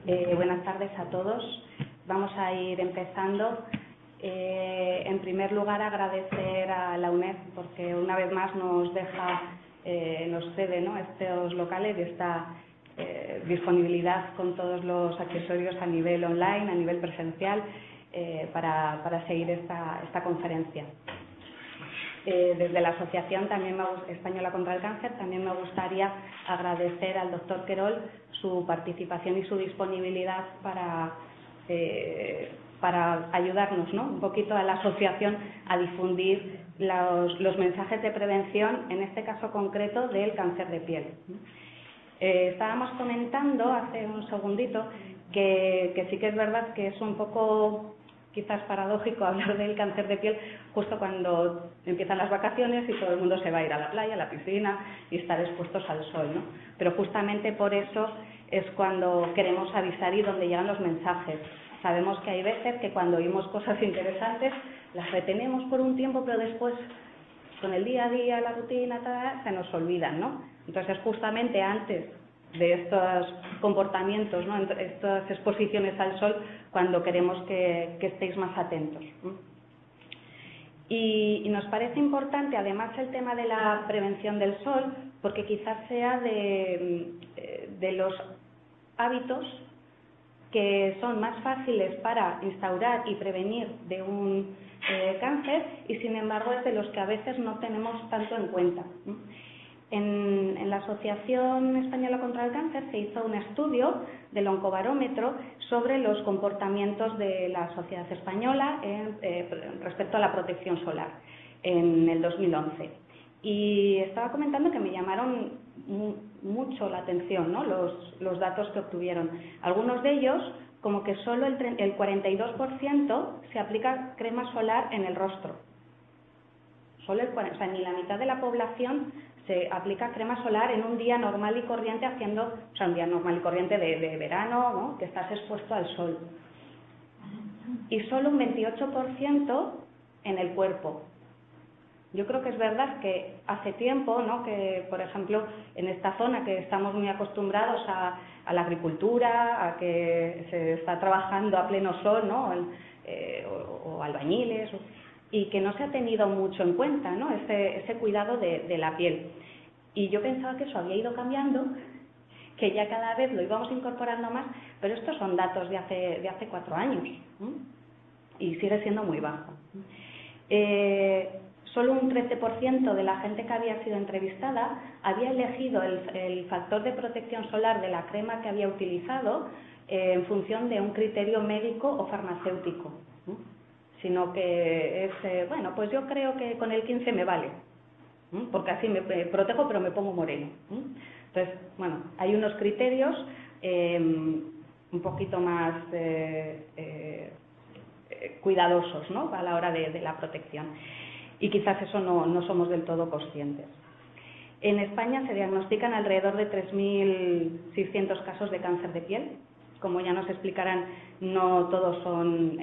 Buenas tardes a todos. Vamos a ir empezando. En primer lugar, agradecer a la UNED porque una vez más nos cede, ¿no?, estos locales y esta disponibilidad con todos los accesorios a nivel online, a nivel presencial, para seguir esta conferencia. Desde la Asociación Española contra el Cáncer también me gustaría agradecer al doctor Querol su participación y su disponibilidad para ayudarnos, ¿no?, un poquito a la asociación a difundir los mensajes de prevención, en este caso concreto del cáncer de piel. Estábamos comentando hace un segundito que sí que es verdad que es un poco quizás paradójico hablar del cáncer de piel justo cuando empiezan las vacaciones y todo el mundo se va a ir a la playa, a la piscina y estar expuestos al sol, ¿no? Pero justamente por eso es cuando queremos avisar y donde llegan los mensajes. Sabemos que hay veces que cuando oímos cosas interesantes las retenemos por un tiempo, pero después con el día a día, la rutina, se nos olvidan, ¿no? Entonces justamente antes de estos comportamientos, ¿no?, estas exposiciones al sol, cuando queremos que estéis más atentos. Y nos parece importante además el tema de la prevención del sol, porque quizás sea de los hábitos que son más fáciles para instaurar y prevenir de un cáncer, y sin embargo es de los que a veces no tenemos tanto en cuenta. En la Asociación Española contra el Cáncer se hizo un estudio del Oncobarómetro sobre los comportamientos de la sociedad española respecto a la protección solar en el 2011. Y estaba comentando que me llamaron mucho la atención, ¿no?, los datos que obtuvieron. Algunos de ellos, como que solo el 42% se aplica crema solar en el rostro. Solo o sea, ni la mitad de la población se aplica crema solar en un día normal y corriente un día normal y corriente de verano, ¿no?, que estás expuesto al sol. Y solo un 28% en el cuerpo. Yo creo que es verdad que hace tiempo, ¿no?, que por ejemplo en esta zona que estamos muy acostumbrados a la agricultura, a que se está trabajando a pleno sol, ¿no?, o albañiles, y que no se ha tenido mucho en cuenta, ¿no?, ese cuidado de la piel. Y yo pensaba que eso había ido cambiando, que ya cada vez lo íbamos incorporando más, pero estos son datos de hace 4 años, y sigue siendo muy bajo. Solo un 13% de la gente que había sido entrevistada había elegido el factor de protección solar de la crema que había utilizado en función de un criterio médico o farmacéutico, sino que es, bueno, pues yo creo que con el 15 me vale, porque así me protejo pero me pongo moreno. Entonces, bueno, hay unos criterios un poquito más cuidadosos, ¿no?, a la hora de la protección. Y quizás eso no somos del todo conscientes. En España se diagnostican alrededor de 3.600 casos de cáncer de piel. Como ya nos explicarán, no todos son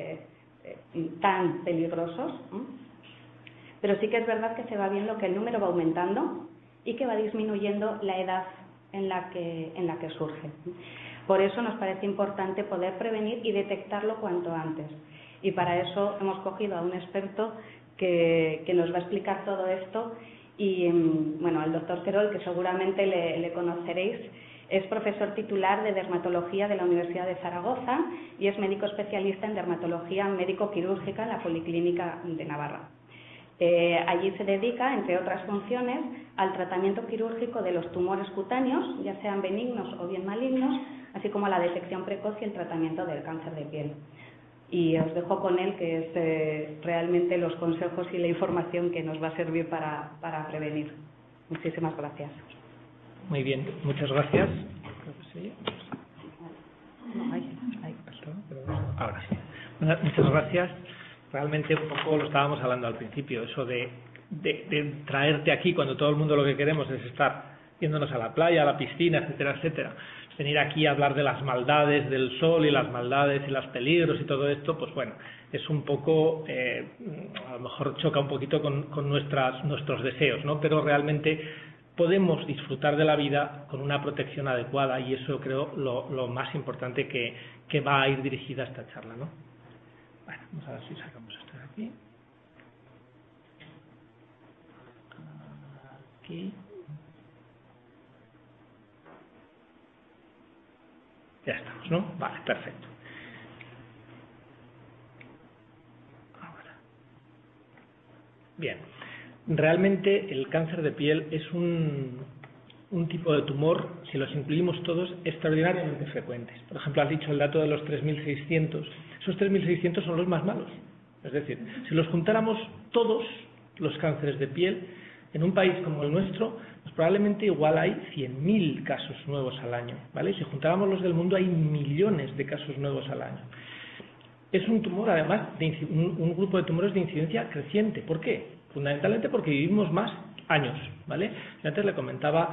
tan peligrosos, pero sí que es verdad que se va viendo que el número va aumentando y que va disminuyendo la edad en la que surge. Por eso nos parece importante poder prevenir y detectarlo cuanto antes. Y para eso hemos cogido a un experto que nos va a explicar todo esto, y bueno, al doctor Querol, que seguramente le conoceréis. Es profesor titular de dermatología de la Universidad de Zaragoza y es médico especialista en dermatología médico-quirúrgica en la Policlínica de Navarra. Allí se dedica, entre otras funciones, al tratamiento quirúrgico de los tumores cutáneos, ya sean benignos o bien malignos, así como a la detección precoz y el tratamiento del cáncer de piel. Y os dejo con él, que es realmente los consejos y la información que nos va a servir para prevenir. Muchísimas gracias. Muy bien, muchas gracias. Ahora sí. Muchas gracias. Realmente un poco lo estábamos hablando al principio, eso de traerte aquí cuando todo el mundo lo que queremos es estar yéndonos a la playa, a la piscina, etcétera, etcétera. Venir aquí a hablar de las maldades del sol y las maldades y los peligros y todo esto, pues bueno, es un poco, a lo mejor choca un poquito con nuestros deseos, ¿no? Pero realmente podemos disfrutar de la vida con una protección adecuada, y eso creo lo más importante que va a ir dirigida a esta charla, ¿no? Bueno, vamos a ver si sacamos esto de aquí. Aquí. Ya estamos, ¿no? Vale, perfecto. Ahora. Bien. Realmente el cáncer de piel es un tipo de tumor, si los incluimos todos, extraordinariamente frecuentes. Por ejemplo, has dicho el dato de los 3.600. Esos 3.600 son los más malos. Es decir, si los juntáramos todos los cánceres de piel, en un país como el nuestro, pues probablemente igual hay 100.000 casos nuevos al año, ¿vale? Si juntáramos los del mundo, hay millones de casos nuevos al año. Es un tumor, además, un grupo de tumores de incidencia creciente. ¿Por qué? Fundamentalmente porque vivimos más años, ¿vale? Yo antes le comentaba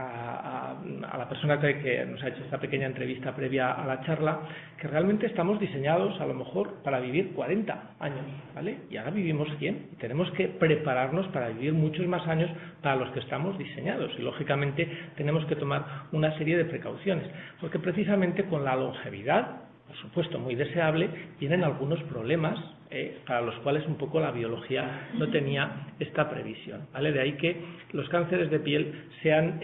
a la persona que nos ha hecho esta pequeña entrevista previa a la charla que realmente estamos diseñados a lo mejor para vivir 40 años, ¿vale? Y ahora vivimos 100 y tenemos que prepararnos para vivir muchos más años para los que estamos diseñados, y lógicamente tenemos que tomar una serie de precauciones, porque precisamente con la longevidad, por supuesto muy deseable, tienen algunos problemas para los cuales un poco la biología no tenía esta previsión, ¿vale? De ahí que los cánceres de piel sean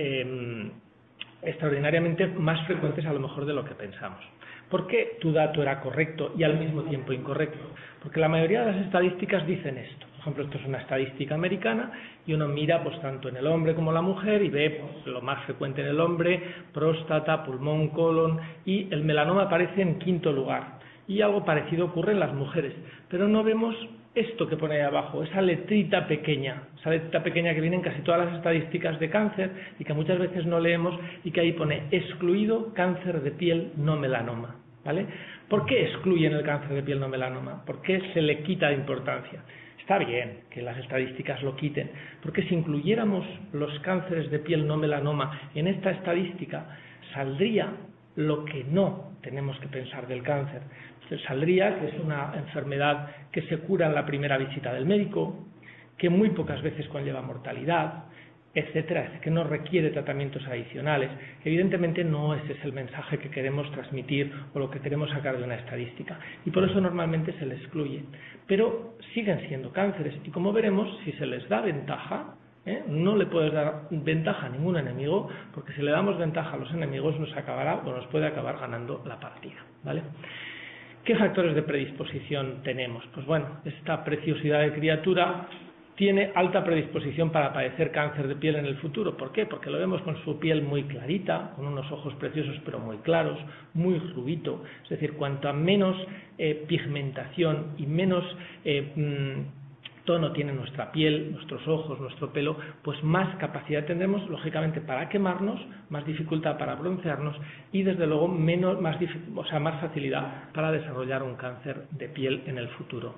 extraordinariamente más frecuentes a lo mejor de lo que pensamos. ¿Por qué tu dato era correcto y al mismo tiempo incorrecto? Porque la mayoría de las estadísticas dicen esto. Por ejemplo, esto es una estadística americana y uno mira pues tanto en el hombre como en la mujer y ve pues, lo más frecuente en el hombre: próstata, pulmón, colon, y el melanoma aparece en quinto lugar. Y algo parecido ocurre en las mujeres, pero no vemos esto que pone ahí abajo, esa letrita pequeña que viene en casi todas las estadísticas de cáncer y que muchas veces no leemos, y que ahí pone excluido cáncer de piel no melanoma, ¿vale? ¿Por qué excluyen el cáncer de piel no melanoma? ¿Por qué se le quita importancia? Está bien que las estadísticas lo quiten, porque si incluyéramos los cánceres de piel no melanoma en esta estadística, saldría lo que no tenemos que pensar del cáncer. Saldría que es una enfermedad que se cura en la primera visita del médico, que muy pocas veces conlleva mortalidad, etcétera, que no requiere tratamientos adicionales. Evidentemente no ese es el mensaje que queremos transmitir o lo que queremos sacar de una estadística, y por eso normalmente se les excluye. Pero siguen siendo cánceres, y como veremos, si se les da ventaja, no le puedes dar ventaja a ningún enemigo, porque si le damos ventaja a los enemigos nos puede acabar ganando la partida, ¿vale? ¿Qué factores de predisposición tenemos? Pues bueno, esta preciosidad de criatura tiene alta predisposición para padecer cáncer de piel en el futuro. ¿Por qué? Porque lo vemos con su piel muy clarita, con unos ojos preciosos pero muy claros, muy rubito. Es decir, cuanto menos pigmentación y menos tono tiene nuestra piel, nuestros ojos, nuestro pelo, pues más capacidad tendremos, lógicamente, para quemarnos, más dificultad para broncearnos y, desde luego, más facilidad para desarrollar un cáncer de piel en el futuro.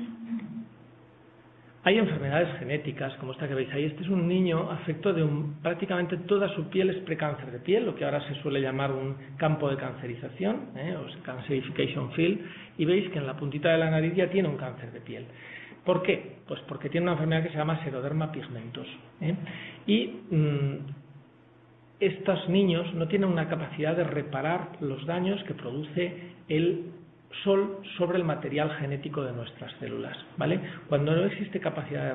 Hay enfermedades genéticas, como esta que veis ahí. Este es un niño afecto de prácticamente toda su piel es precáncer de piel, lo que ahora se suele llamar un campo de cancerización, o cancerification field, y veis que en la puntita de la nariz ya tiene un cáncer de piel. ¿Por qué? Pues porque tiene una enfermedad que se llama seroderma pigmentoso. Y estos niños no tienen una capacidad de reparar los daños que produce el sol sobre el material genético de nuestras células, ¿vale? Cuando no existe capacidad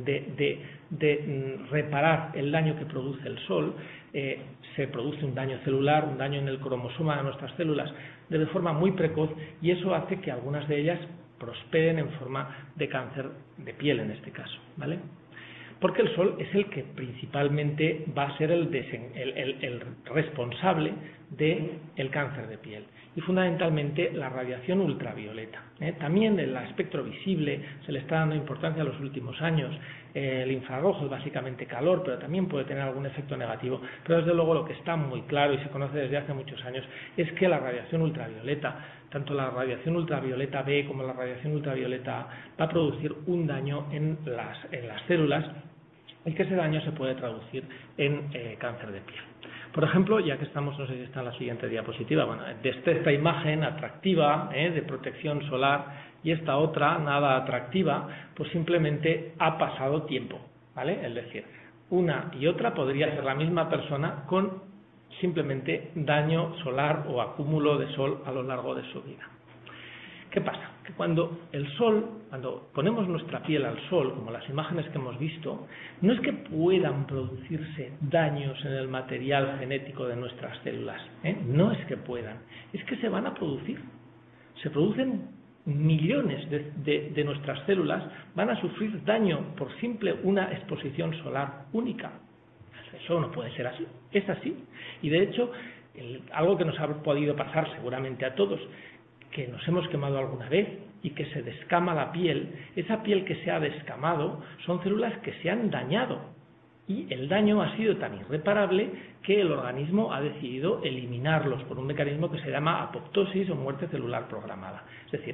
de reparar el daño que produce el sol, se produce un daño celular, un daño en el cromosoma de nuestras células de forma muy precoz, y eso hace que algunas de ellas prosperen en forma de cáncer de piel en este caso, ¿vale? Porque el sol es el que principalmente va a ser el responsable del cáncer de piel, y fundamentalmente la radiación ultravioleta. También el espectro visible se le está dando importancia en los últimos años. El infrarrojo es básicamente calor, pero también puede tener algún efecto negativo. Pero desde luego lo que está muy claro y se conoce desde hace muchos años es que la radiación ultravioleta, tanto la radiación ultravioleta B como la radiación ultravioleta A, va a producir un daño en las células, y que ese daño se puede traducir en cáncer de piel. Por ejemplo, ya que estamos, no sé si está en la siguiente diapositiva, bueno, desde esta imagen atractiva de protección solar y esta otra nada atractiva, pues simplemente ha pasado tiempo, ¿vale? Es decir, una y otra podría ser la misma persona con simplemente daño solar o acúmulo de sol a lo largo de su vida. ¿Qué pasa? Que cuando ponemos nuestra piel al sol, como las imágenes que hemos visto, no es que puedan producirse daños en el material genético de nuestras células, no es que puedan, es que se van a producir. Se producen millones de nuestras células, van a sufrir daño por simple una exposición solar única. Eso no puede ser así, es así. Y de hecho, algo que nos ha podido pasar seguramente a todos, que nos hemos quemado alguna vez y que se descama la piel, esa piel que se ha descamado son células que se han dañado y el daño ha sido tan irreparable que el organismo ha decidido eliminarlos por un mecanismo que se llama apoptosis o muerte celular programada. Es decir,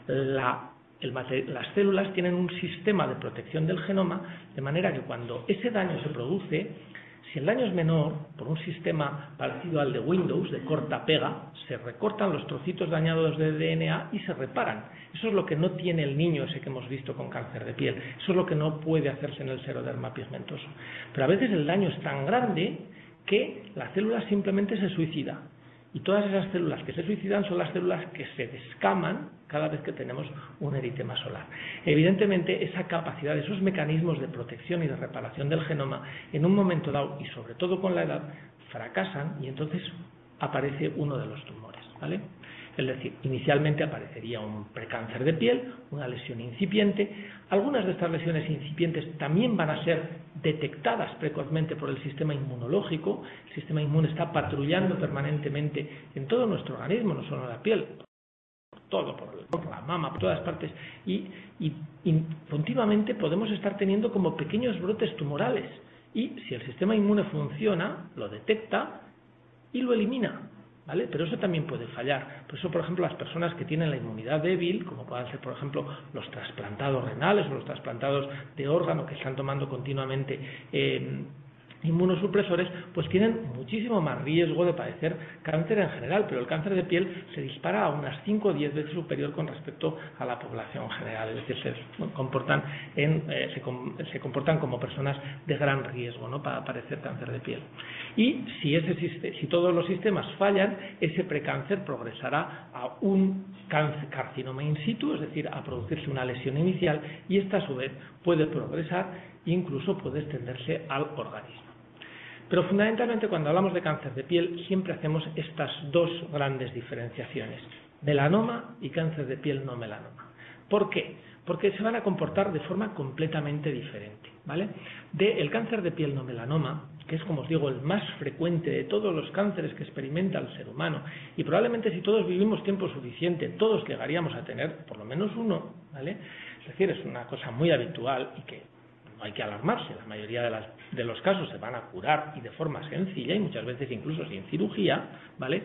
las células tienen un sistema de protección del genoma, de manera que cuando ese daño se produce, si el daño es menor, por un sistema parecido al de Windows, de corta-pega, se recortan los trocitos dañados de DNA y se reparan. Eso es lo que no tiene el niño ese que hemos visto con cáncer de piel. Eso es lo que no puede hacerse en el seroderma pigmentoso. Pero a veces el daño es tan grande que la célula simplemente se suicida. Y todas esas células que se suicidan son las células que se descaman cada vez que tenemos un eritema solar. Evidentemente, esa capacidad, esos mecanismos de protección y de reparación del genoma, en un momento dado, y sobre todo con la edad, fracasan y entonces aparece uno de los tumores, ¿vale? Es decir, inicialmente aparecería un precáncer de piel, una lesión incipiente. Algunas de estas lesiones incipientes también van a ser detectadas precozmente por el sistema inmunológico. El sistema inmune está patrullando permanentemente en todo nuestro organismo, no solo en la piel, por la mama, por todas partes, y continuamente podemos estar teniendo como pequeños brotes tumorales. Y si el sistema inmune funciona, lo detecta y lo elimina, ¿vale? Pero eso también puede fallar. Por eso, por ejemplo, las personas que tienen la inmunidad débil, como puedan ser, por ejemplo, los trasplantados renales o los trasplantados de órgano que están tomando continuamente inmunosupresores, pues tienen muchísimo más riesgo de padecer cáncer en general, pero el cáncer de piel se dispara a unas 5 o 10 veces superior con respecto a la población general, es decir, se comportan como personas de gran riesgo, ¿no?, para padecer cáncer de piel. Y si todos los sistemas fallan, ese precáncer progresará a un carcinoma in situ, es decir, a producirse una lesión inicial, y esta a su vez puede progresar e incluso puede extenderse al organismo. Pero fundamentalmente cuando hablamos de cáncer de piel siempre hacemos estas dos grandes diferenciaciones, melanoma y cáncer de piel no melanoma. ¿Por qué? Porque se van a comportar de forma completamente diferente, ¿vale? El cáncer de piel no melanoma, que es, como os digo, el más frecuente de todos los cánceres que experimenta el ser humano, y probablemente si todos vivimos tiempo suficiente, todos llegaríamos a tener por lo menos uno, ¿vale? Es decir, es una cosa muy habitual y que no hay que alarmarse, la mayoría de los casos se van a curar y de forma sencilla y muchas veces incluso sin cirugía, ¿vale?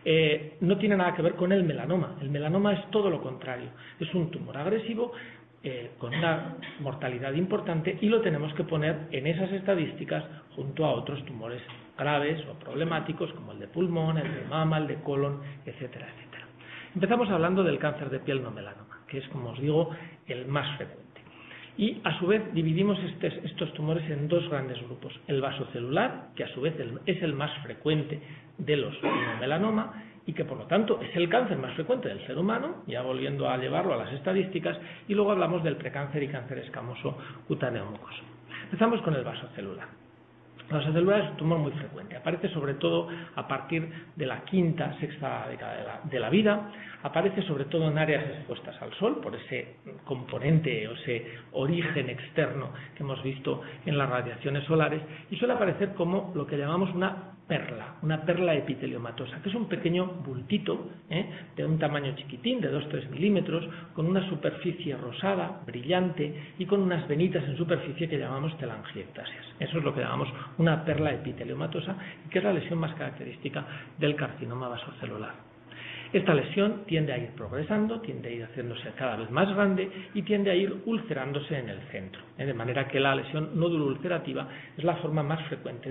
No tiene nada que ver con el melanoma. El melanoma es todo lo contrario, es un tumor agresivo con una mortalidad importante y lo tenemos que poner en esas estadísticas junto a otros tumores graves o problemáticos como el de pulmón, el de mama, el de colon, etcétera, etcétera. Empezamos hablando del cáncer de piel no melanoma, que es, como os digo, el más frecuente. Y a su vez dividimos estos tumores en dos grandes grupos. El vasocelular, que a su vez es el más frecuente de los melanoma y que por lo tanto es el cáncer más frecuente del ser humano, ya volviendo a llevarlo a las estadísticas, y luego hablamos del precáncer y cáncer escamoso cutáneo mucoso. Empezamos con el vasocelular. El vasocelular es un tumor muy frecuente, aparece sobre todo a partir de la quinta, sexta década de la vida, aparece sobre todo en áreas expuestas al sol, por ese componente o ese origen externo que hemos visto en las radiaciones solares, y suele aparecer como lo que llamamos una perla epiteliomatosa, que es un pequeño bultito de un tamaño chiquitín, de 2-3 milímetros, con una superficie rosada, brillante, y con unas venitas en superficie que llamamos telangiectasias. Eso es lo que llamamos una perla epiteliomatosa, y que es la lesión más característica del carcinoma vasocelular. Esta lesión tiende a ir progresando, tiende a ir haciéndose cada vez más grande y tiende a ir ulcerándose en el centro. De manera que la lesión nódulo ulcerativa es la forma más frecuente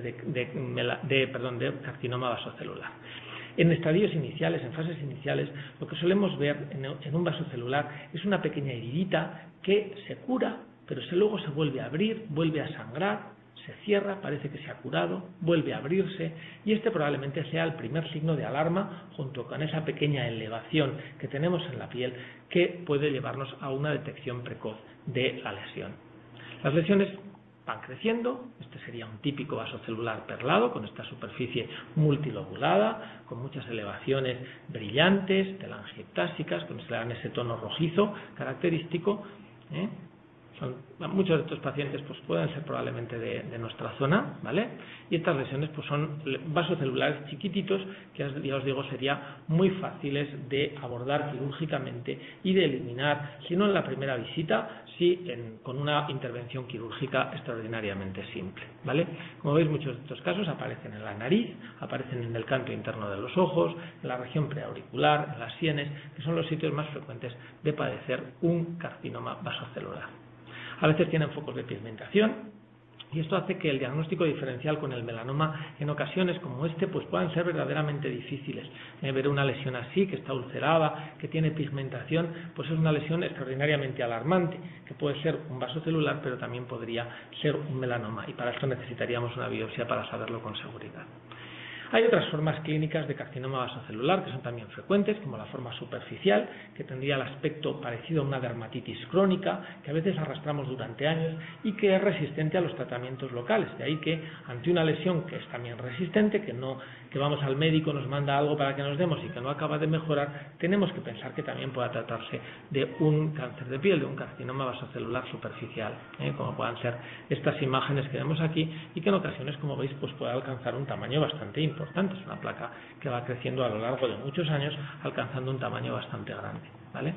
de carcinoma vasocelular. En estadios iniciales, en fases iniciales, lo que solemos ver en un vasocelular es una pequeña heridita que se cura, pero luego se vuelve a abrir, vuelve a sangrar, se cierra, parece que se ha curado, vuelve a abrirse y este probablemente sea el primer signo de alarma junto con esa pequeña elevación que tenemos en la piel que puede llevarnos a una detección precoz de la lesión. Las lesiones van creciendo, este sería un típico vaso celular perlado con esta superficie multilobulada, con muchas elevaciones brillantes, telangiectásicas, que se le dan ese tono rojizo característico. Muchos de estos pacientes pues pueden ser probablemente de nuestra zona, ¿vale? Y estas lesiones pues son vasos celulares chiquititos que ya os digo sería muy fáciles de abordar quirúrgicamente y de eliminar, si no en la primera visita, sí con una intervención quirúrgica extraordinariamente simple, ¿vale? Como veis, muchos de estos casos aparecen en la nariz, aparecen en el canto interno de los ojos, en la región preauricular, en las sienes, que son los sitios más frecuentes de padecer un carcinoma vasocelular. A veces tienen focos de pigmentación y esto hace que el diagnóstico diferencial con el melanoma en ocasiones como este pues puedan ser verdaderamente difíciles. Ver una lesión así, que está ulcerada, que tiene pigmentación, pues es una lesión extraordinariamente alarmante, que puede ser un vaso celular pero también podría ser un melanoma y para esto necesitaríamos una biopsia para saberlo con seguridad. Hay otras formas clínicas de carcinoma vasocelular que son también frecuentes, como la forma superficial, que tendría el aspecto parecido a una dermatitis crónica, que a veces arrastramos durante años y que es resistente a los tratamientos locales. De ahí que ante una lesión que es también resistente, que vamos al médico, nos manda algo para que nos demos y que no acaba de mejorar, tenemos que pensar que también pueda tratarse de un cáncer de piel, de un carcinoma vasocelular superficial, como puedan ser estas imágenes que vemos aquí y que en ocasiones, como veis, pues puede alcanzar un tamaño bastante importante. Es una placa que va creciendo a lo largo de muchos años, alcanzando un tamaño bastante grande, ¿vale?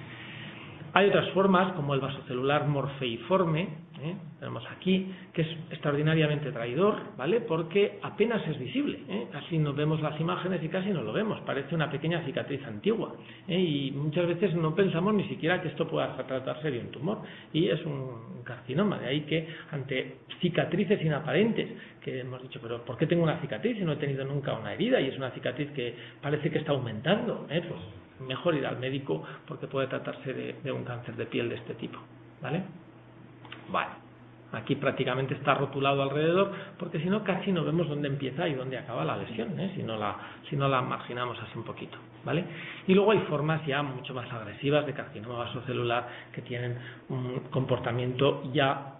Hay otras formas, como el vasocelular morfeiforme, tenemos aquí, que es extraordinariamente traidor, ¿vale? Porque apenas es visible, casi no vemos las imágenes y casi no lo vemos, parece una pequeña cicatriz antigua, y muchas veces no pensamos ni siquiera que esto pueda tratarse de un tumor, y es un carcinoma, de ahí que ante cicatrices inaparentes, que hemos dicho, pero ¿por qué tengo una cicatriz si no he tenido nunca una herida? Y es una cicatriz que parece que está aumentando, pues mejor ir al médico porque puede tratarse de un cáncer de piel de este tipo, ¿vale? Vale, aquí prácticamente está rotulado alrededor porque si no casi no vemos dónde empieza y dónde acaba la lesión, si no la marginamos así un poquito, ¿vale? Y luego hay formas ya mucho más agresivas de carcinoma vasocelular que tienen un comportamiento ya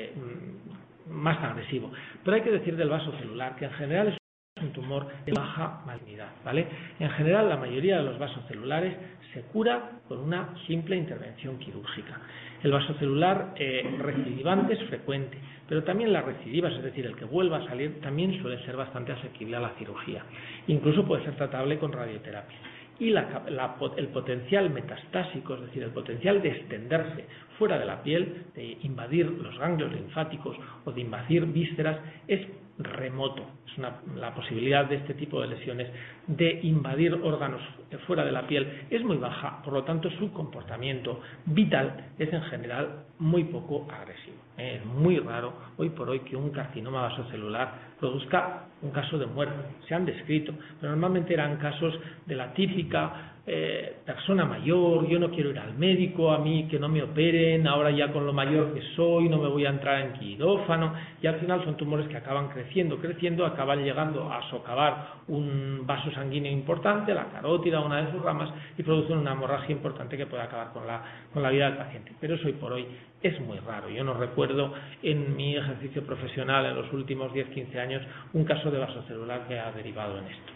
más agresivo, pero hay que decir del vasocelular que en general es un tumor de baja malignidad, ¿vale? En general, la mayoría de los vasos celulares se cura con una simple intervención quirúrgica. El vasocelular recidivante es frecuente, pero también las recidivas, es decir, el que vuelva a salir, también suele ser bastante asequible a la cirugía. Incluso puede ser tratable con radioterapia. Y el potencial metastásico, es decir, el potencial de extenderse fuera de la piel, de invadir los ganglios linfáticos o de invadir vísceras, es remoto. La posibilidad de este tipo de lesiones de invadir órganos fuera de la piel es muy baja, por lo tanto su comportamiento vital es en general muy poco agresivo. Es muy raro hoy por hoy que un carcinoma vasocelular produzca un caso de muerte. Se han descrito, pero normalmente eran casos de la típica persona mayor, yo no quiero ir al médico, a mí que no me operen, ahora ya con lo mayor que soy no me voy a entrar en quirófano, y al final son tumores que acaban creciendo, acaban llegando a socavar un vaso sanguíneo importante, la carótida, una de sus ramas, y producen una hemorragia importante que puede acabar con la vida del paciente. Pero eso hoy por hoy es muy raro. Yo no recuerdo en mi ejercicio profesional en los últimos 10-15 años un caso de vasocelular que ha derivado en esto.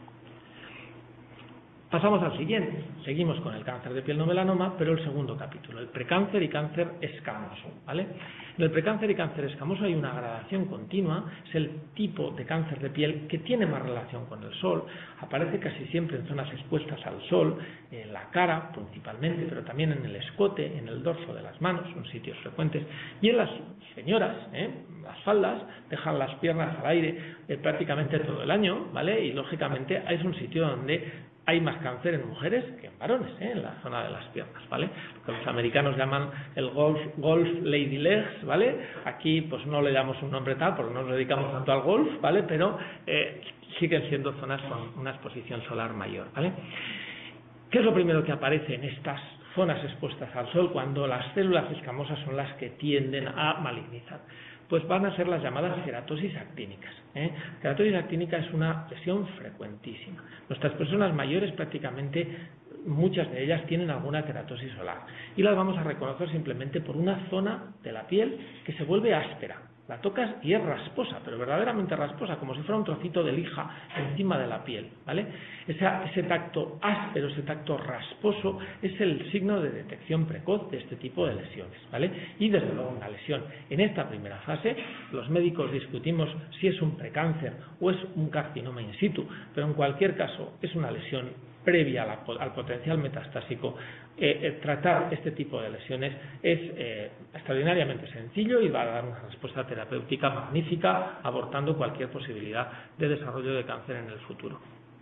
Pasamos al siguiente. Seguimos con el cáncer de piel no melanoma, pero el segundo capítulo, el precáncer y cáncer escamoso, ¿vale? En el precáncer y cáncer escamoso hay una gradación continua, es el tipo de cáncer de piel que tiene más relación con el sol, aparece casi siempre en zonas expuestas al sol, en la cara principalmente, pero también en el escote, en el dorso de las manos, son sitios frecuentes, y en las señoras, las faldas, dejan las piernas al aire prácticamente todo el año, ¿vale? Y lógicamente es un sitio donde hay más cáncer en mujeres que en varones, en la zona de las piernas, ¿vale? Lo que los americanos llaman el golf lady legs, ¿vale? Aquí pues no le damos un nombre tal porque no nos dedicamos tanto al golf, ¿vale? Pero siguen siendo zonas con una exposición solar mayor, ¿vale? ¿Qué es lo primero que aparece en estas zonas expuestas al sol cuando las células escamosas son las que tienden a malignizar? pues van a ser las llamadas queratosis actínicas. Queratosis actínica es una lesión frecuentísima. Nuestras personas mayores prácticamente, muchas de ellas tienen alguna queratosis solar y las vamos a reconocer simplemente por una zona de la piel que se vuelve áspera. La tocas y es rasposa, pero verdaderamente rasposa, como si fuera un trocito de lija encima de la piel, ¿vale? Ese tacto áspero, ese tacto rasposo, es el signo de detección precoz de este tipo de lesiones, ¿vale? Y desde luego una lesión en esta primera fase, los médicos discutimos si es un precáncer o es un carcinoma in situ, pero en cualquier caso es una lesión previa al potencial metastásico. Tratar este tipo de lesiones es extraordinariamente sencillo y va a dar una respuesta terapéutica magnífica, abortando cualquier posibilidad de desarrollo de cáncer en el futuro.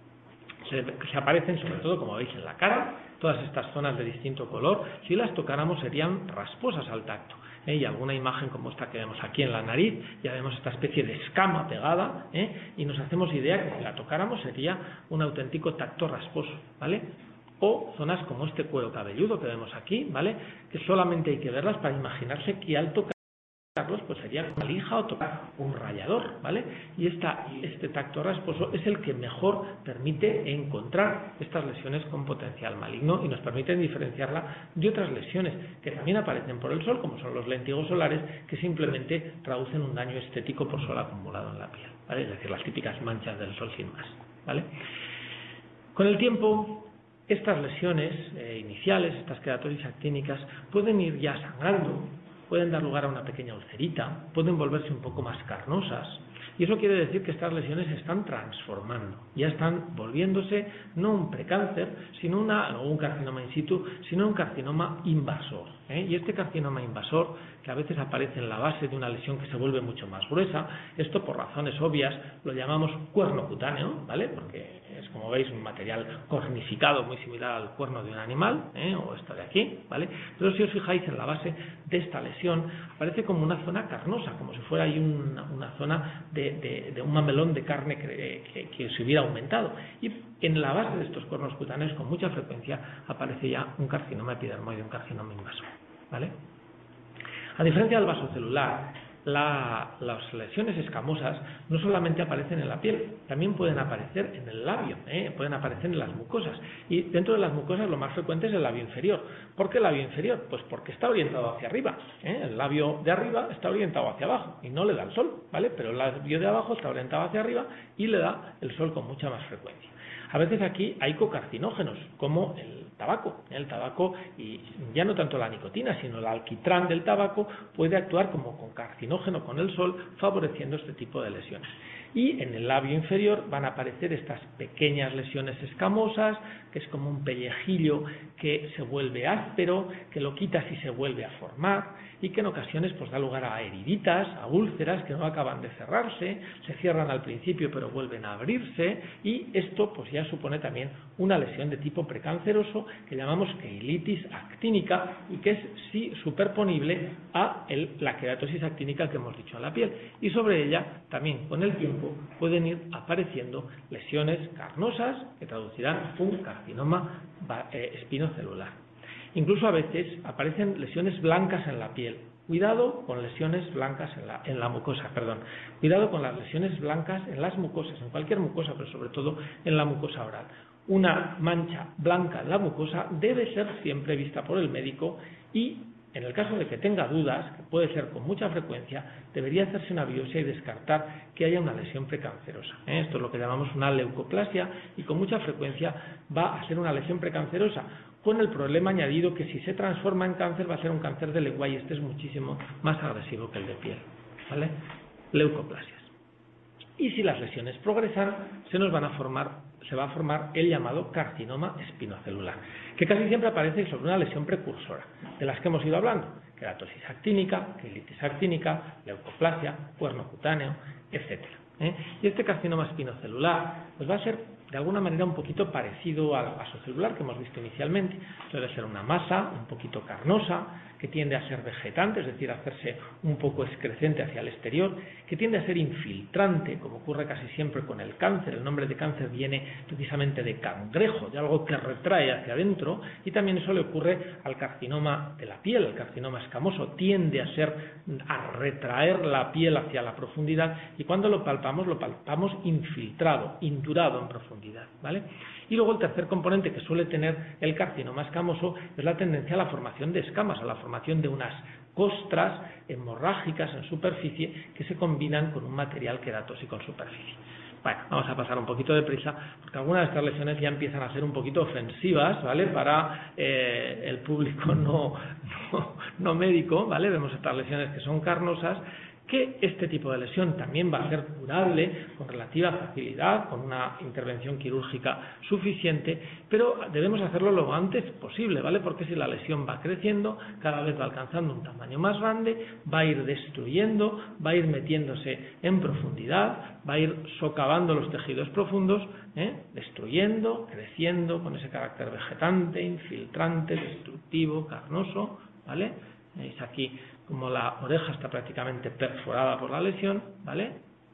Se aparecen sobre todo, como veis, en la cara, todas estas zonas de distinto color. Si las tocáramos serían rasposas al tacto. Y alguna imagen como esta que vemos aquí en la nariz, ya vemos esta especie de escama pegada, y nos hacemos idea que si la tocáramos sería un auténtico tacto rasposo, ¿vale? O zonas como este cuero cabelludo que vemos aquí, ¿vale? Que solamente hay que verlas para imaginarse que al tocarlos pues sería una lija o tocar un rallador, ¿vale? Y este tacto rasposo es el que mejor permite encontrar estas lesiones con potencial maligno y nos permiten diferenciarla de otras lesiones que también aparecen por el sol, como son los lentigos solares, que simplemente traducen un daño estético por sol acumulado en la piel, ¿vale? Es decir, las típicas manchas del sol sin más, ¿vale? Con el tiempo, estas lesiones iniciales, estas queratosis actínicas, pueden ir ya sangrando, pueden dar lugar a una pequeña ulcerita, pueden volverse un poco más carnosas, y eso quiere decir que estas lesiones se están transformando, ya están volviéndose no un precáncer, sino un carcinoma in situ, sino un carcinoma invasor. Y este carcinoma invasor, que a veces aparece en la base de una lesión que se vuelve mucho más gruesa, esto por razones obvias lo llamamos cuerno cutáneo, ¿vale? Porque es, como veis, un material cornificado muy similar al cuerno de un animal, o esto de aquí, ¿vale? Pero si os fijáis en la base de esta lesión, aparece como una zona carnosa, como si fuera ahí una zona de un mamelón de carne que se hubiera aumentado. Y en la base de estos cuernos cutáneos, con mucha frecuencia, aparece ya un carcinoma epidermoide, un carcinoma invasor, ¿vale? A diferencia del vaso celular, las lesiones escamosas no solamente aparecen en la piel, también pueden aparecer en el labio, pueden aparecer en las mucosas. Y dentro de las mucosas lo más frecuente es el labio inferior. ¿Por qué el labio inferior? Pues porque está orientado hacia arriba. El labio de arriba está orientado hacia abajo y no le da el sol, ¿vale? Pero el labio de abajo está orientado hacia arriba y le da el sol con mucha más frecuencia. A veces aquí hay cocarcinógenos, como el tabaco. El tabaco, y ya no tanto la nicotina, sino el alquitrán del tabaco, puede actuar como cocarcinógeno con el sol, favoreciendo este tipo de lesiones. Y en el labio inferior van a aparecer estas pequeñas lesiones escamosas, que es como un pellejillo que se vuelve áspero, que lo quitas y se vuelve a formar, y que en ocasiones pues da lugar a heriditas, a úlceras que no acaban de cerrarse, se cierran al principio pero vuelven a abrirse, y esto pues ya supone también una lesión de tipo precanceroso que llamamos queilitis actínica y que es sí superponible a la queratosis actínica que hemos dicho en la piel, y sobre ella también con el tiempo pueden ir apareciendo lesiones carnosas que traducirán un carcinoma espinocelular. Incluso a veces aparecen lesiones blancas en la piel. Cuidado con lesiones blancas en la mucosa, perdón. Cuidado con las lesiones blancas en las mucosas, en cualquier mucosa, pero sobre todo en la mucosa oral. Una mancha blanca en la mucosa debe ser siempre vista por el médico y, en el caso de que tenga dudas, que puede ser con mucha frecuencia, debería hacerse una biopsia y descartar que haya una lesión precancerosa. Esto es lo que llamamos una leucoplasia y con mucha frecuencia va a ser una lesión precancerosa, con el problema añadido que si se transforma en cáncer va a ser un cáncer de lengua y este es muchísimo más agresivo que el de piel, ¿vale? Leucoplasias. Y si las lesiones progresan, se va a formar el llamado carcinoma espinocelular, que casi siempre aparece sobre una lesión precursora, de las que hemos ido hablando: queratosis actínica, queilitis actínica, leucoplasia, cuerno cutáneo, etc. Y este carcinoma espinocelular pues va a ser de alguna manera un poquito parecido al vasocelular que hemos visto inicialmente. Suele ser una masa un poquito carnosa, que tiende a ser vegetante, es decir, a hacerse un poco excrescente hacia el exterior, que tiende a ser infiltrante, como ocurre casi siempre con el cáncer. El nombre de cáncer viene precisamente de cangrejo, de algo que retrae hacia adentro, y también eso le ocurre al carcinoma de la piel. El carcinoma escamoso tiende a retraer la piel hacia la profundidad, y cuando lo palpamos infiltrado, indurado en profundidad, ¿vale? Y luego el tercer componente que suele tener el carcinoma escamoso es la tendencia a la formación de escamas, a la formación de unas costras hemorrágicas en superficie que se combinan con un material queratóxico en superficie. Bueno, vamos a pasar un poquito de prisa porque algunas de estas lesiones ya empiezan a ser un poquito ofensivas, ¿vale? Para el público no médico, ¿vale? Vemos estas lesiones que son carnosas, que este tipo de lesión también va a ser curable con relativa facilidad, con una intervención quirúrgica suficiente, pero debemos hacerlo lo antes posible, ¿vale? Porque si la lesión va creciendo, cada vez va alcanzando un tamaño más grande, va a ir destruyendo, va a ir metiéndose en profundidad, va a ir socavando los tejidos profundos, destruyendo, creciendo, con ese carácter vegetante, infiltrante, destructivo, carnoso, ¿vale? Veis aquí como la oreja está prácticamente perforada por la lesión, ¿vale?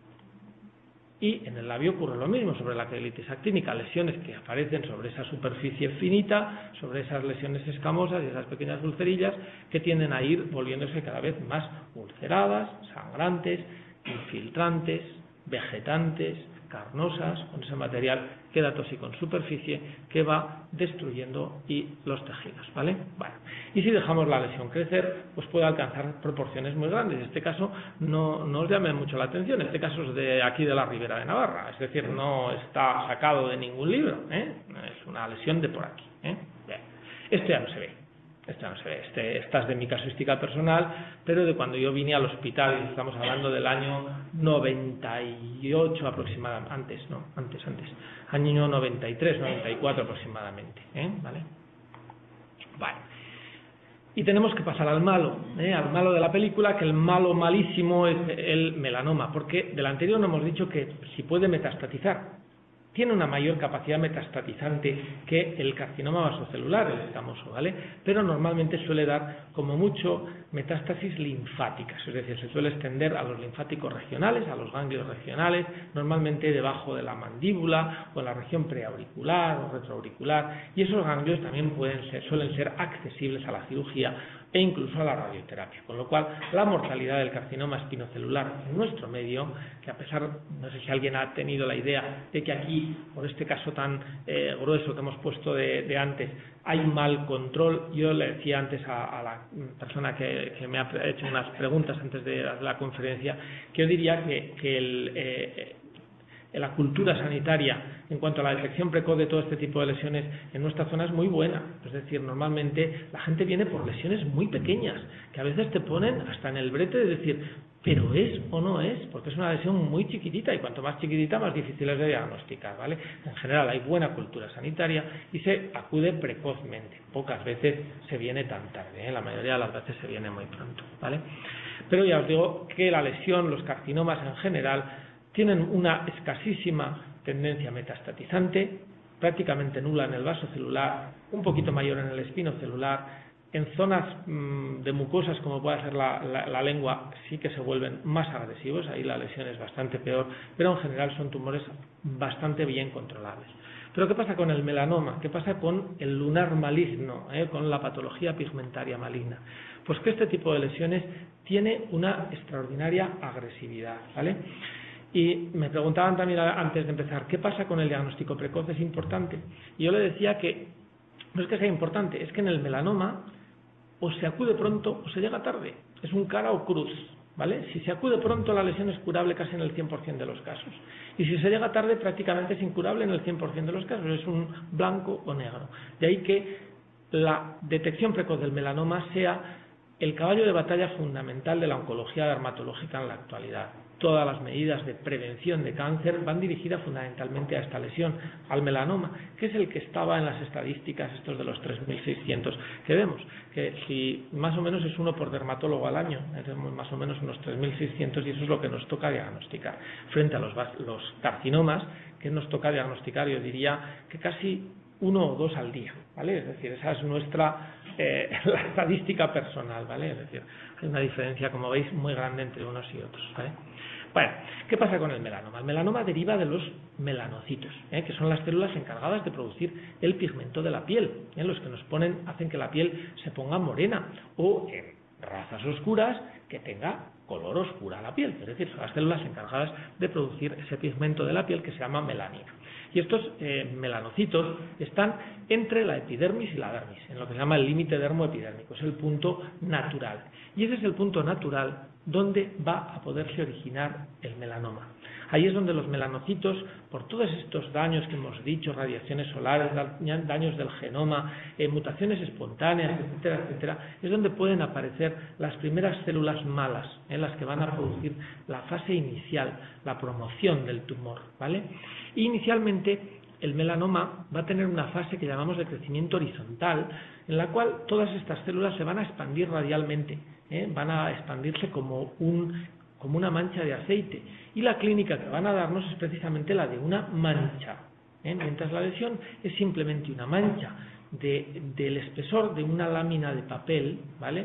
Y en el labio ocurre lo mismo, sobre la queratitis actínica, lesiones que aparecen sobre esa superficie finita, sobre esas lesiones escamosas y esas pequeñas ulcerillas que tienden a ir volviéndose cada vez más ulceradas, sangrantes, infiltrantes, vegetantes, carnosas, con ese material queratóxico en superficie que va destruyendo los tejidos, ¿vale? Bueno, y si dejamos la lesión crecer, pues puede alcanzar proporciones muy grandes. En este caso no os llame mucho la atención, este caso es de aquí de la Ribera de Navarra, es decir, no está sacado de ningún libro, es una lesión de por aquí, Bien. Esto ya no se ve. Esta es de mi casuística personal, pero de cuando yo vine al hospital, estamos hablando del año 98 aproximadamente, antes, año 93, 94 aproximadamente, ¿vale? Vale. Y tenemos que pasar al malo de la película, que el malo malísimo es el melanoma, porque del anterior no hemos dicho que si puede metastatizar. Tiene una mayor capacidad metastatizante que el carcinoma vasocelular, el escamoso, ¿vale? Pero normalmente suele dar, como mucho, metástasis linfáticas, es decir, se suele extender a los linfáticos regionales, a los ganglios regionales, normalmente debajo de la mandíbula o en la región preauricular o retroauricular, y esos ganglios también suelen ser accesibles a la cirugía e incluso a la radioterapia, con lo cual la mortalidad del carcinoma espinocelular en nuestro medio, que a pesar, no sé si alguien ha tenido la idea de que aquí, por este caso tan grueso que hemos puesto de antes, hay un mal control. Yo le decía antes a la persona que me ha hecho unas preguntas antes de la conferencia, que yo diría que la cultura sanitaria en cuanto a la detección precoz de todo este tipo de lesiones en nuestra zona es muy buena. Es decir, normalmente la gente viene por lesiones muy pequeñas, que a veces te ponen hasta en el brete de decir, pero ¿es o no es? Porque es una lesión muy chiquitita, y cuanto más chiquitita, más difícil es de diagnosticar, ¿vale? En general hay buena cultura sanitaria y se acude precozmente. Pocas veces se viene tan tarde, La mayoría de las veces se viene muy pronto, ¿vale? Pero ya os digo que la lesión, los carcinomas en general, tienen una escasísima tendencia metastatizante, prácticamente nula en el vasocelular, un poquito mayor en el espinocelular. En zonas de mucosas, como puede ser la lengua, sí que se vuelven más agresivos, ahí la lesión es bastante peor, pero en general son tumores bastante bien controlables. Pero ¿qué pasa con el melanoma? ¿Qué pasa con el lunar maligno, con la patología pigmentaria maligna? Pues que este tipo de lesiones tiene una extraordinaria agresividad, ¿vale? Y me preguntaban también antes de empezar, ¿qué pasa con el diagnóstico precoz? ¿Es importante? Y yo le decía que no es que sea importante, es que en el melanoma o se acude pronto o se llega tarde. Es un cara o cruz, ¿vale? Si se acude pronto, la lesión es curable casi en el 100% de los casos. Y si se llega tarde, prácticamente es incurable en el 100% de los casos. Es un blanco o negro. De ahí que la detección precoz del melanoma sea el caballo de batalla fundamental de la oncología dermatológica en la actualidad. todas las medidas de prevención de cáncer van dirigidas fundamentalmente a esta lesión, al melanoma, que es el que estaba en las estadísticas estos de los 3.600 que vemos, que si más o menos es uno por dermatólogo al año, tenemos más o menos unos 3.600 y eso es lo que nos toca diagnosticar. Frente a los carcinomas, que nos toca diagnosticar, yo diría que casi 1 o 2 al día, ¿vale? Es decir, esa es nuestra la estadística personal, ¿vale? Es decir, hay una diferencia, como veis, muy grande entre unos y otros, ¿vale? Bueno, ¿qué pasa con el melanoma? El melanoma deriva de los melanocitos, que son las células encargadas de producir el pigmento de la piel, los que hacen que la piel se ponga morena o en razas oscuras que tenga color oscura la piel, es decir, son las células encargadas de producir ese pigmento de la piel que se llama melanina. Y estos melanocitos están entre la epidermis y la dermis, en lo que se llama el límite dermoepidérmico, es el punto natural. Y ese es el punto natural donde va a poderse originar el melanoma. Ahí es donde los melanocitos, por todos estos daños que hemos dicho, radiaciones solares, daños del genoma, mutaciones espontáneas, etcétera, etcétera, es donde pueden aparecer las primeras células malas, las que van a producir la fase inicial, la promoción del tumor, ¿vale? Y inicialmente el melanoma va a tener una fase que llamamos de crecimiento horizontal, en la cual todas estas células se van a expandir radialmente, van a expandirse como una mancha de aceite, y la clínica que van a darnos es precisamente la de una mancha, mientras la lesión es simplemente una mancha del espesor de una lámina de papel, ¿vale?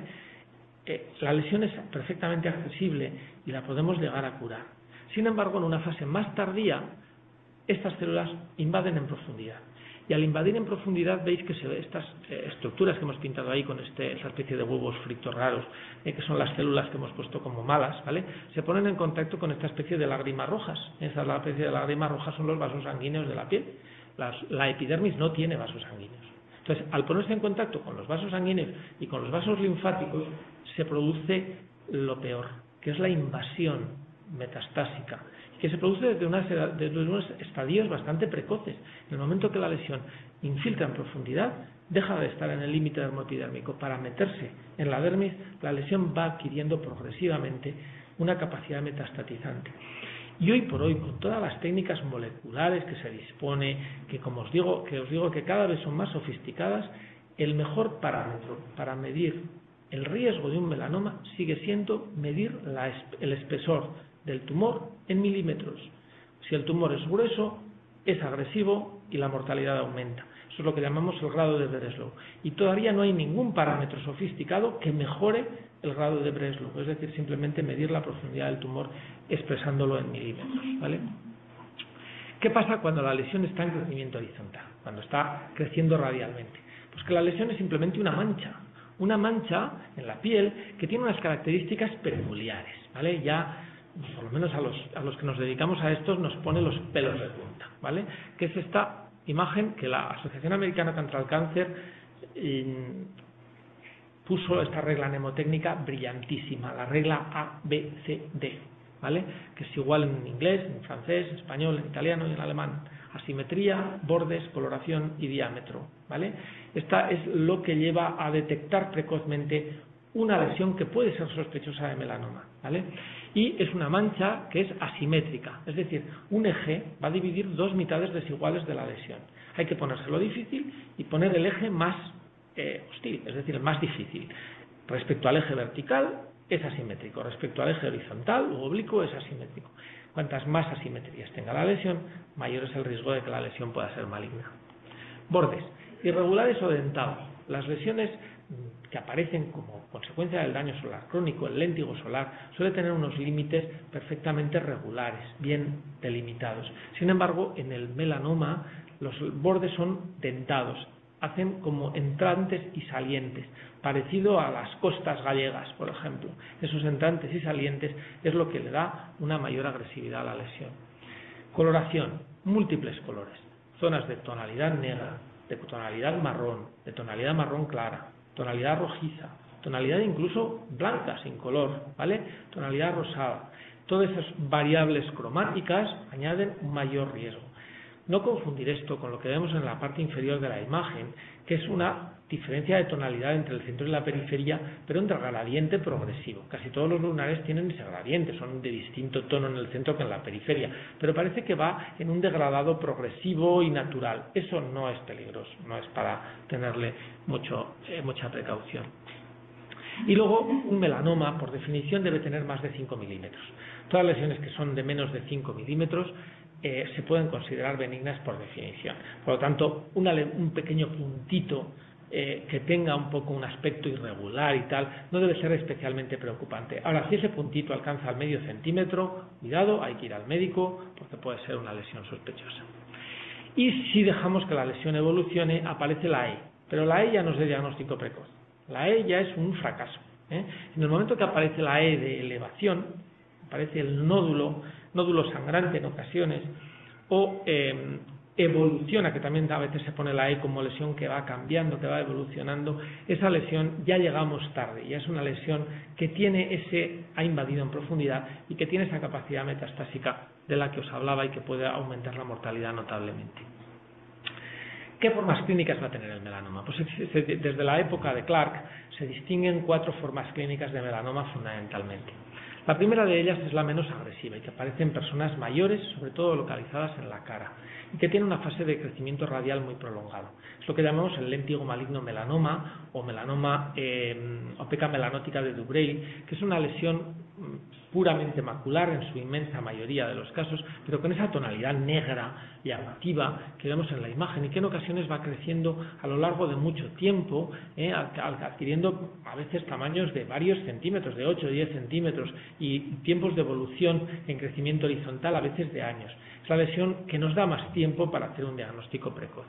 La lesión es perfectamente accesible y la podemos llegar a curar. Sin embargo, en una fase más tardía, estas células invaden en profundidad. Y al invadir en profundidad veis que se ve estas estructuras que hemos pintado ahí con esta especie de huevos fritos raros, que son las células que hemos puesto como malas, ¿vale? Se ponen en contacto con esta especie de lágrimas rojas. Esa especie de lágrimas rojas son los vasos sanguíneos de la piel. La epidermis no tiene vasos sanguíneos. Entonces, al ponerse en contacto con los vasos sanguíneos y con los vasos linfáticos, se produce lo peor, que es la invasión metastásica, que se produce desde unos estadios bastante precoces. En el momento que la lesión infiltra en profundidad, deja de estar en el límite dermoepidérmico para meterse en la dermis, la lesión va adquiriendo progresivamente una capacidad metastatizante. Y hoy por hoy, con todas las técnicas moleculares que se dispone, que os digo que cada vez son más sofisticadas, el mejor parámetro para medir el riesgo de un melanoma sigue siendo medir el espesor del tumor en milímetros. Si el tumor es grueso, es agresivo y la mortalidad aumenta. Eso es lo que llamamos el grado de Breslow. Y todavía no hay ningún parámetro sofisticado que mejore el grado de Breslow, es decir, simplemente medir la profundidad del tumor expresándolo en milímetros, ¿vale? ¿Qué pasa cuando la lesión está en crecimiento horizontal? Cuando está creciendo radialmente. Pues que la lesión es simplemente una mancha en la piel que tiene unas características peculiares, ¿vale? Ya por lo menos a los que nos dedicamos a esto nos pone los pelos de punta, ¿vale? Que es esta imagen que la Asociación Americana contra el Cáncer puso esta regla mnemotécnica brillantísima, la regla ABCD, ¿vale? Que es igual en inglés, en francés, en español, en italiano y en alemán. Asimetría, bordes, coloración y diámetro, ¿vale? Esta es lo que lleva a detectar precozmente una lesión que puede ser sospechosa de melanoma, ¿vale? Y es una mancha que es asimétrica, es decir, un eje va a dividir dos mitades desiguales de la lesión. Hay que ponérselo difícil y poner el eje más hostil, es decir, el más difícil. Respecto al eje vertical es asimétrico, respecto al eje horizontal u oblicuo es asimétrico. Cuantas más asimetrías tenga la lesión, mayor es el riesgo de que la lesión pueda ser maligna. Bordes, irregulares o dentados. Las lesiones que aparecen como consecuencia del daño solar crónico, el léntigo solar, suele tener unos límites perfectamente regulares, bien delimitados. Sin embargo, en el melanoma los bordes son dentados, hacen como entrantes y salientes, parecido a las costas gallegas, por ejemplo. Esos entrantes y salientes es lo que le da una mayor agresividad a la lesión. Coloración, múltiples colores, zonas de tonalidad negra, de tonalidad marrón clara, tonalidad rojiza, tonalidad incluso blanca, sin color, ¿vale? Tonalidad rosada. Todas esas variables cromáticas añaden un mayor riesgo. No confundir esto con lo que vemos en la parte inferior de la imagen, que es una diferencia de tonalidad entre el centro y la periferia, pero entre gradiente progresivo. Casi todos los lunares tienen ese gradiente, son de distinto tono en el centro que en la periferia, pero parece que va en un degradado progresivo y natural. Eso no es peligroso, no es para tenerle mucha precaución. Y luego, un melanoma, por definición, debe tener más de 5 milímetros. Todas las lesiones que son de menos de 5 milímetros se pueden considerar benignas por definición. Por lo tanto, un pequeño puntito que tenga un poco un aspecto irregular y tal, no debe ser especialmente preocupante. Ahora, si ese puntito alcanza el medio centímetro, cuidado, hay que ir al médico porque puede ser una lesión sospechosa. Y si dejamos que la lesión evolucione, aparece la E, pero la E ya no es de diagnóstico precoz. La E ya es un fracaso. En el momento que aparece la E de elevación, aparece el nódulo sangrante en ocasiones, o evoluciona, que también a veces se pone la E como lesión que va cambiando, que va evolucionando, esa lesión ya llegamos tarde, ya es una lesión que ha invadido en profundidad y que tiene esa capacidad metastásica de la que os hablaba y que puede aumentar la mortalidad notablemente. ¿Qué formas clínicas va a tener el melanoma? Pues desde la época de Clark se distinguen 4 formas clínicas de melanoma fundamentalmente. La primera de ellas es la menos agresiva y que aparece en personas mayores, sobre todo localizadas en la cara, y que tiene una fase de crecimiento radial muy prolongado. Es lo que llamamos el léntigo maligno melanoma o melanoma opeca melanótica de Dubreuil, que es una lesión puramente macular en su inmensa mayoría de los casos, pero con esa tonalidad negra y llamativa que vemos en la imagen y que en ocasiones va creciendo a lo largo de mucho tiempo, adquiriendo a veces tamaños de varios centímetros, de 8 o 10 centímetros y tiempos de evolución en crecimiento horizontal a veces de años. Es la lesión que nos da más tiempo para hacer un diagnóstico precoz.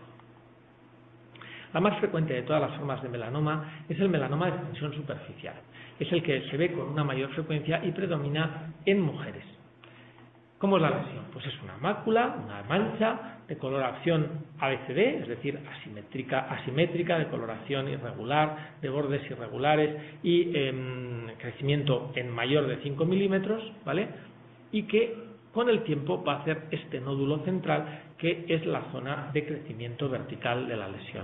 La más frecuente de todas las formas de melanoma es el melanoma de extensión superficial. Es el que se ve con una mayor frecuencia y predomina en mujeres. ¿Cómo es la lesión? Pues es una mácula, una mancha de coloración ABCD, es decir, asimétrica, de coloración irregular, de bordes irregulares y crecimiento en mayor de 5 milímetros, ¿vale? Y que con el tiempo va a hacer este nódulo central, que es la zona de crecimiento vertical de la lesión.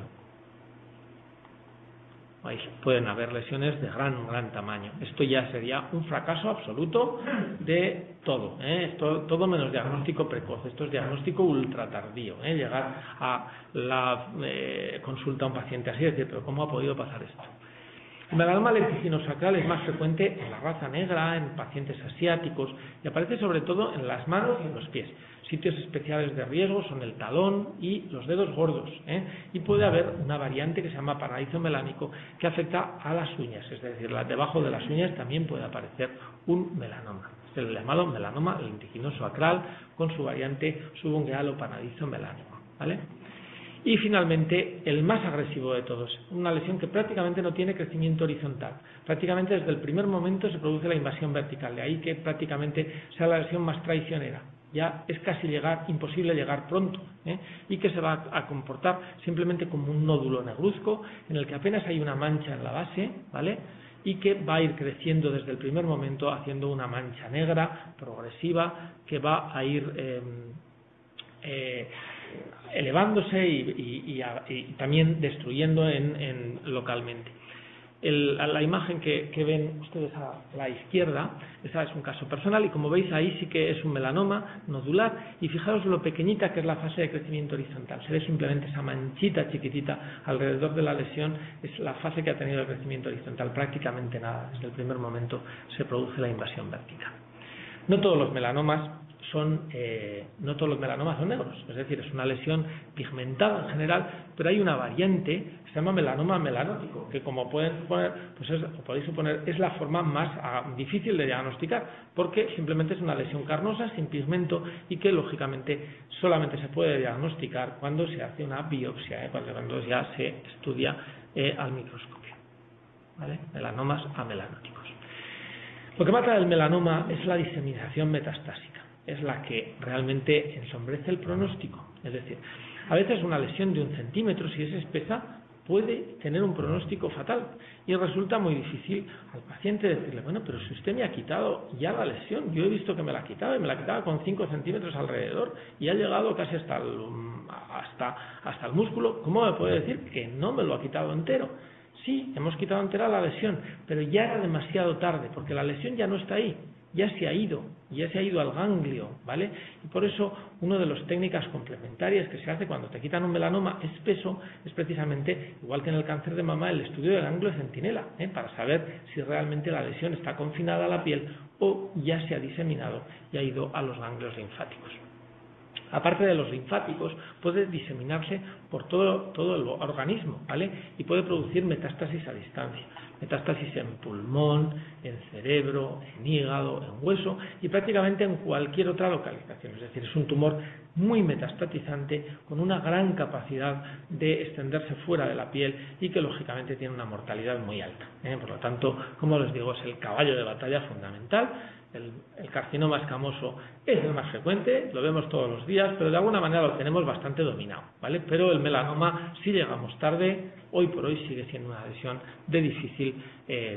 Ahí pueden haber lesiones de gran tamaño. Esto ya sería un fracaso absoluto de todo, todo menos diagnóstico precoz. Esto es diagnóstico ultra tardío, llegar a la consulta a un paciente así y decir, pero ¿cómo ha podido pasar esto? El melanoma lentiginosacral es más frecuente en la raza negra, en pacientes asiáticos, y aparece sobre todo en las manos y en los pies. Sitios especiales de riesgo son el talón y los dedos gordos, y puede haber una variante que se llama paradizo melánico que afecta a las uñas, es decir, debajo de las uñas también puede aparecer un melanoma. Es el llamado melanoma lentiginoso-acral con su variante subungueal o paradizo melánico, ¿vale? Y finalmente, el más agresivo de todos, una lesión que prácticamente no tiene crecimiento horizontal. Prácticamente desde el primer momento se produce la invasión vertical, de ahí que prácticamente sea la lesión más traicionera. Ya es casi imposible llegar pronto, y que se va a comportar simplemente como un nódulo negruzco en el que apenas hay una mancha en la base, ¿vale? Y que va a ir creciendo desde el primer momento haciendo una mancha negra progresiva que va a ir elevándose y también destruyendo localmente. La imagen que ven ustedes a la izquierda, esa es un caso personal y como veis ahí sí que es un melanoma nodular y fijaros lo pequeñita que es la fase de crecimiento horizontal. Se ve simplemente esa manchita chiquitita alrededor de la lesión, es la fase que ha tenido el crecimiento horizontal, prácticamente nada. Desde el primer momento se produce la invasión vertical. No todos los melanomas son negros, es decir, es una lesión pigmentada en general, pero hay una variante que se llama melanoma melanótico, que como podéis suponer es la forma más difícil de diagnosticar, porque simplemente es una lesión carnosa sin pigmento y que lógicamente solamente se puede diagnosticar cuando se hace una biopsia, cuando ya se estudia al microscopio, ¿vale? Melanomas amelanóticos. Lo que mata el melanoma es la diseminación metastásica. Es la que realmente ensombrece el pronóstico. Es decir, a veces una lesión de 1 centímetro, si es espesa, puede tener un pronóstico fatal y resulta muy difícil al paciente decirle, bueno, pero si usted me ha quitado ya la lesión, yo he visto que me la ha quitado y me la quitaba con 5 centímetros alrededor y ha llegado casi hasta el músculo, ¿cómo me puede decir que no me lo ha quitado entero? Sí, hemos quitado entera la lesión, pero ya era demasiado tarde, porque la lesión ya no está ahí, ya se ha ido al ganglio, ¿vale? Y por eso una de las técnicas complementarias que se hace cuando te quitan un melanoma espeso es precisamente, igual que en el cáncer de mama, el estudio del ganglio de centinela, para saber si realmente la lesión está confinada a la piel o ya se ha diseminado y ha ido a los ganglios linfáticos. Aparte de los linfáticos, puede diseminarse por todo el organismo, ¿vale? Y puede producir metástasis a distancia. Metástasis en pulmón, en cerebro, en hígado, en hueso y prácticamente en cualquier otra localización. Es decir, es un tumor muy metastatizante con una gran capacidad de extenderse fuera de la piel y que lógicamente tiene una mortalidad muy alta. Por lo tanto, como les digo, es el caballo de batalla fundamental. El carcinoma escamoso es el más frecuente, lo vemos todos los días, pero de alguna manera lo tenemos bastante dominado, ¿vale? Pero el melanoma, si llegamos tarde, hoy por hoy sigue siendo una lesión es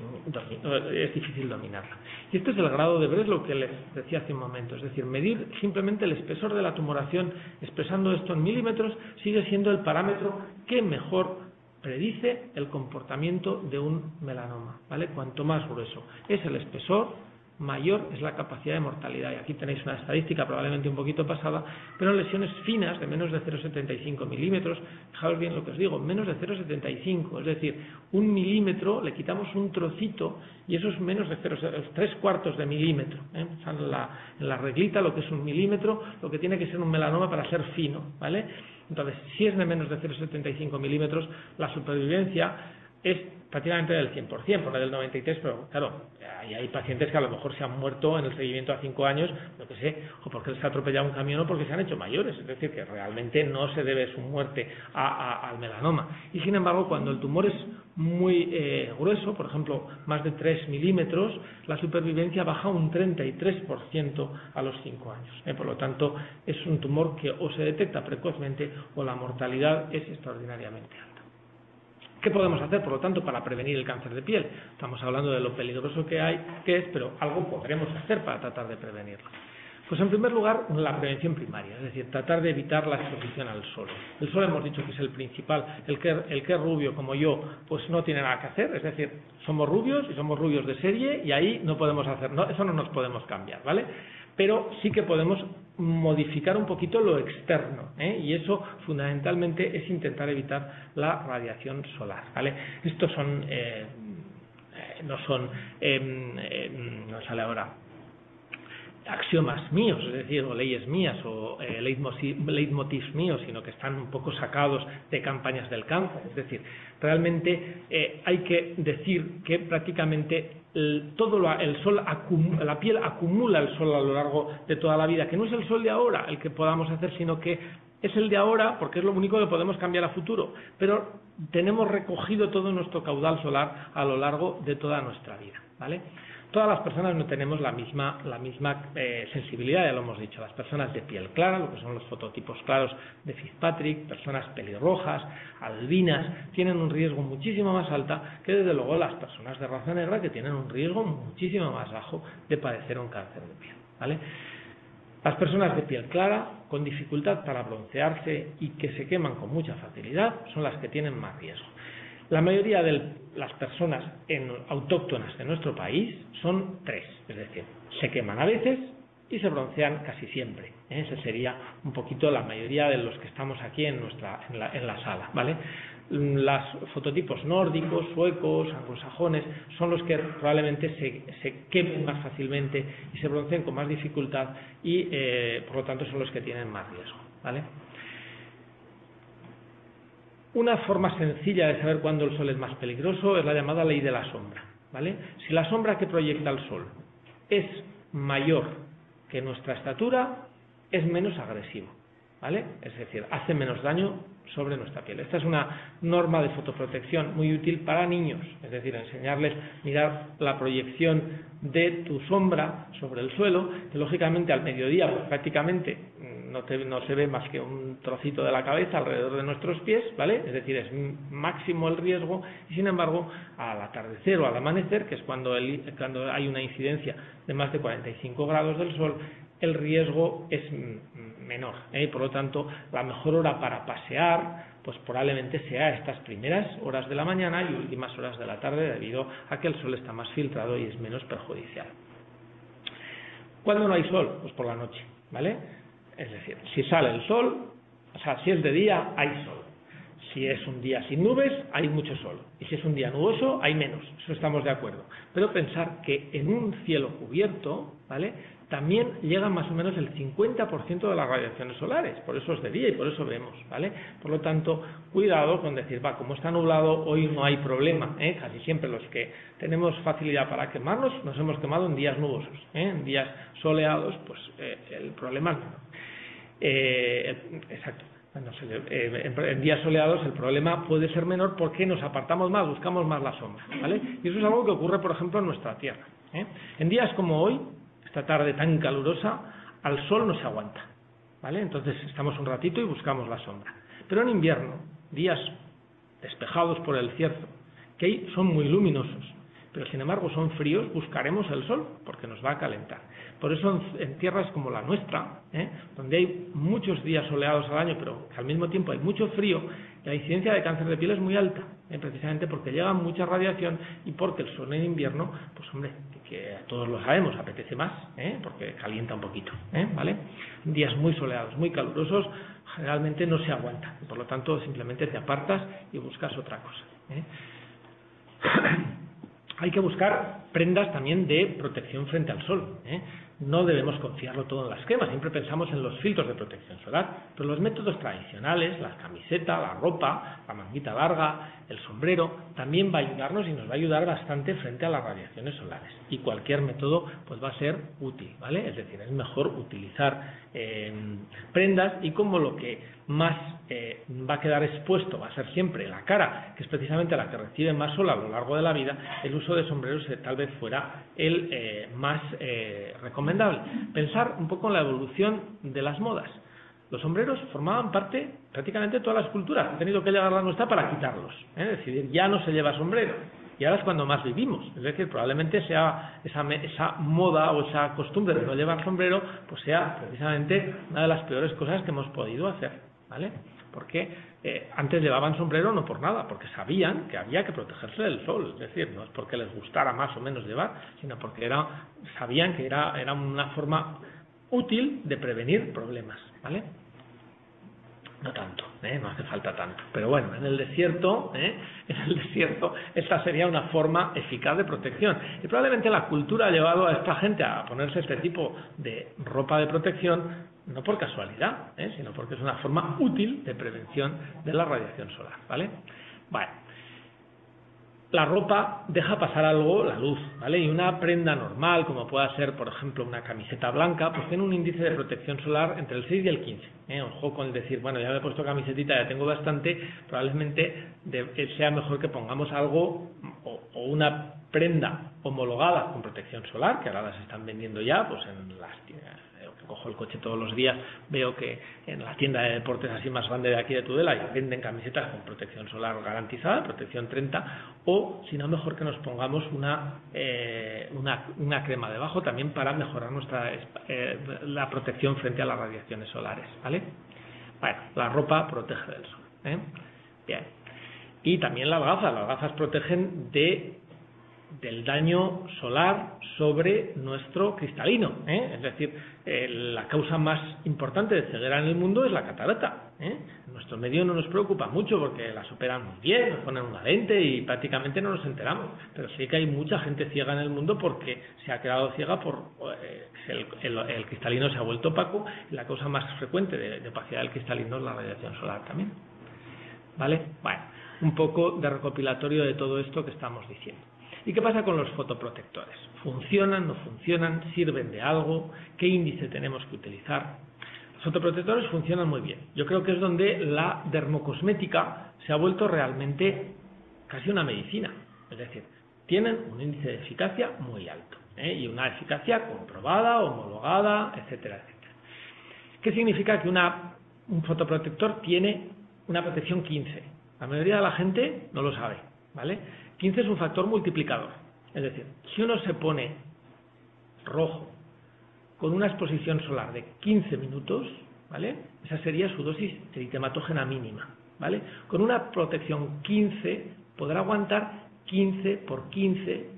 difícil dominarla. Y este es el grado de Breslow que les decía hace un momento, es decir, medir simplemente el espesor de la tumoración, expresando esto en milímetros, sigue siendo el parámetro que mejor predice el comportamiento de un melanoma, ¿vale? Cuanto más grueso es el espesor, mayor es la capacidad de mortalidad. Y aquí tenéis una estadística probablemente un poquito pasada, pero en lesiones finas de menos de 0,75 milímetros, fijaos bien lo que os digo, menos de 0,75, es decir, 1 milímetro, le quitamos un trocito y eso es menos de 3/4 de milímetro. En la reglita lo que es 1 milímetro, lo que tiene que ser un melanoma para ser fino, ¿vale? Entonces, si es de menos de 0,75 milímetros, la supervivencia es prácticamente del 100%, por del 93%, pero claro, hay pacientes que a lo mejor se han muerto en el seguimiento a 5 años, lo que sé, o porque les ha atropellado un camión o porque se han hecho mayores, es decir, que realmente no se debe su muerte al melanoma. Y sin embargo, cuando el tumor es muy grueso, por ejemplo, más de 3 milímetros, la supervivencia baja un 33% a los 5 años. Por lo tanto, es un tumor que o se detecta precozmente o la mortalidad es extraordinariamente alta. ¿Qué podemos hacer, por lo tanto, para prevenir el cáncer de piel? Estamos hablando de lo peligroso que es, pero algo podremos hacer para tratar de prevenirlo. Pues en primer lugar, la prevención primaria, es decir, tratar de evitar la exposición al sol. El sol hemos dicho que es el principal, el que es rubio como yo, pues no tiene nada que hacer, es decir, somos rubios y somos rubios de serie y ahí no podemos hacer, eso no nos podemos cambiar, ¿vale? Pero sí que podemos modificar un poquito lo externo, y eso fundamentalmente es intentar evitar la radiación solar, ¿vale? Estos no sale ahora axiomas míos, es decir, o leyes mías o leitmotivs míos, sino que están un poco sacados de campañas del cáncer. Es decir, realmente hay que decir que prácticamente el sol la piel acumula el sol a lo largo de toda la vida, que no es el sol de ahora el que podamos hacer, sino que es el de ahora, porque es lo único que podemos cambiar a futuro, pero tenemos recogido todo nuestro caudal solar a lo largo de toda nuestra vida, ¿vale? Todas las personas no tenemos la misma sensibilidad, ya lo hemos dicho. Las personas de piel clara, lo que son los fototipos claros de Fitzpatrick, personas pelirrojas, albinas, tienen un riesgo muchísimo más alta que desde luego las personas de raza negra, que tienen un riesgo muchísimo más bajo de padecer un cáncer de piel, ¿vale? Las personas de piel clara, con dificultad para broncearse y que se queman con mucha facilidad, son las que tienen más riesgo. La mayoría de las personas autóctonas de nuestro país son 3, es decir, se queman a veces y se broncean casi siempre. Esa sería un poquito la mayoría de los que estamos aquí en la sala, ¿vale? Los fototipos nórdicos, suecos, anglosajones son los que probablemente se quemen más fácilmente y se bronceen con más dificultad y por lo tanto son los que tienen más riesgo, ¿vale? Una forma sencilla de saber cuándo el sol es más peligroso es la llamada ley de la sombra, ¿vale? Si la sombra que proyecta el sol es mayor que nuestra estatura, es menos agresivo, ¿vale? Es decir, hace menos daño sobre nuestra piel. Esta es una norma de fotoprotección muy útil para niños, es decir, enseñarles, mirar la proyección de tu sombra sobre el suelo, que lógicamente al mediodía pues, prácticamente no se ve más que un trocito de la cabeza alrededor de nuestros pies, ¿vale? Es decir, es máximo el riesgo, y sin embargo, al atardecer o al amanecer, que es cuando hay una incidencia de más de 45 grados del sol, el riesgo es menor, y por lo tanto, la mejor hora para pasear, pues probablemente sea estas primeras horas de la mañana y últimas horas de la tarde, debido a que el sol está más filtrado y es menos perjudicial. ¿Cuándo no hay sol? Pues por la noche, ¿vale? Es decir, si sale el sol, o sea, si es de día, hay sol. Si es un día sin nubes, hay mucho sol. Y si es un día nuboso, hay menos. Eso estamos de acuerdo. Pero pensar que en un cielo cubierto, ¿vale?, también llega más o menos el 50% de las radiaciones solares. Por eso es de día y por eso vemos, ¿vale? Por lo tanto, cuidado con decir, como está nublado, hoy no hay problema, ¿eh? Casi siempre los que tenemos facilidad para quemarnos, nos hemos quemado en días nubosos, ¿eh? En días soleados, pues el problema es menor. Exacto. En días soleados el problema puede ser menor porque nos apartamos más, buscamos más la sombra, ¿vale? Y eso es algo que ocurre, por ejemplo, en nuestra Tierra, ¿eh? En días como hoy, esta tarde tan calurosa, al sol no se aguanta, ¿vale? Entonces estamos un ratito y buscamos la sombra. Pero en invierno, días despejados por el cielo, que son muy luminosos, pero sin embargo son fríos, buscaremos el sol porque nos va a calentar. Por eso en tierras como la nuestra, donde hay muchos días soleados al año, pero que al mismo tiempo hay mucho frío, la incidencia de cáncer de piel es muy alta, precisamente porque llega mucha radiación y porque el sol en invierno, pues hombre, que todos lo sabemos, apetece más, porque calienta un poquito, ¿vale? En días muy soleados, muy calurosos, generalmente no se aguanta, y por lo tanto simplemente te apartas y buscas otra cosa, Hay que buscar prendas también de protección frente al sol, No debemos confiarlo todo en las cremas, siempre pensamos en los filtros de protección solar, pero los métodos tradicionales, la camiseta, la ropa, la manguita larga, el sombrero, también va a ayudarnos y nos va a ayudar bastante frente a las radiaciones solares. Y cualquier método pues va a ser útil, ¿vale? Es decir, es mejor utilizar prendas, y como lo que más va a quedar expuesto va a ser siempre la cara, que es precisamente la que recibe más sol a lo largo de la vida, el uso de sombreros tal vez fuera el más recomendable. Pensar un poco en la evolución de las modas. Los sombreros formaban parte prácticamente de todas las culturas, han tenido que llegar a la nuestra para quitarlos, es decir, ya no se lleva sombrero. Y ahora es cuando más vivimos, es decir, probablemente sea esa moda o esa costumbre de no llevar sombrero, pues sea precisamente una de las peores cosas que hemos podido hacer, ¿vale? Porque antes llevaban sombrero no por nada, porque sabían que había que protegerse del sol, es decir, no es porque les gustara más o menos llevar, sino porque sabían que era una forma útil de prevenir problemas, ¿vale? No tanto, no hace falta tanto. Pero bueno, en el desierto esta sería una forma eficaz de protección. Y probablemente la cultura ha llevado a esta gente a ponerse este tipo de ropa de protección, no por casualidad, sino porque es una forma útil de prevención de la radiación solar, ¿vale? Bueno. La ropa deja pasar algo, la luz, ¿vale? Y una prenda normal, como pueda ser, por ejemplo, una camiseta blanca, pues tiene un índice de protección solar entre el 6 y el 15. Ojo con decir, bueno, ya me he puesto camisetita, ya tengo bastante, probablemente sea mejor que pongamos algo o una prenda homologada con protección solar, que ahora las están vendiendo ya, pues en las tiendas. Cojo el coche todos los días, veo que en la tienda de deportes así más grande de aquí de Tudela venden camisetas con protección solar garantizada, protección 30, o si no, mejor que nos pongamos una crema debajo también para mejorar la protección frente a las radiaciones solares, ¿vale? Bueno, la ropa protege del sol, Bien. Y también las gafas protegen del daño solar sobre nuestro cristalino, es decir, la causa más importante de ceguera en el mundo es la catarata, En nuestro medio no nos preocupa mucho porque las operan muy bien, nos ponen una lente y prácticamente no nos enteramos, pero sí que hay mucha gente ciega en el mundo porque se ha quedado ciega por el cristalino se ha vuelto opaco, y la causa más frecuente de opacidad del cristalino es la radiación solar también, ¿vale? Bueno, un poco de recopilatorio de todo esto que estamos diciendo. ¿Y qué pasa con los fotoprotectores? ¿Funcionan, no funcionan? ¿Sirven de algo? ¿Qué índice tenemos que utilizar? Los fotoprotectores funcionan muy bien. Yo creo que es donde la dermocosmética se ha vuelto realmente casi una medicina. Es decir, tienen un índice de eficacia muy alto, y una eficacia comprobada, homologada, etcétera, etcétera. ¿Qué significa que un fotoprotector tiene una protección 15? La mayoría de la gente no lo sabe, ¿vale? 15 es un factor multiplicador. Es decir, si uno se pone rojo con una exposición solar de 15 minutos, ¿vale? Esa sería su dosis eritematógena mínima, ¿vale? Con una protección 15 podrá aguantar 15 por 15,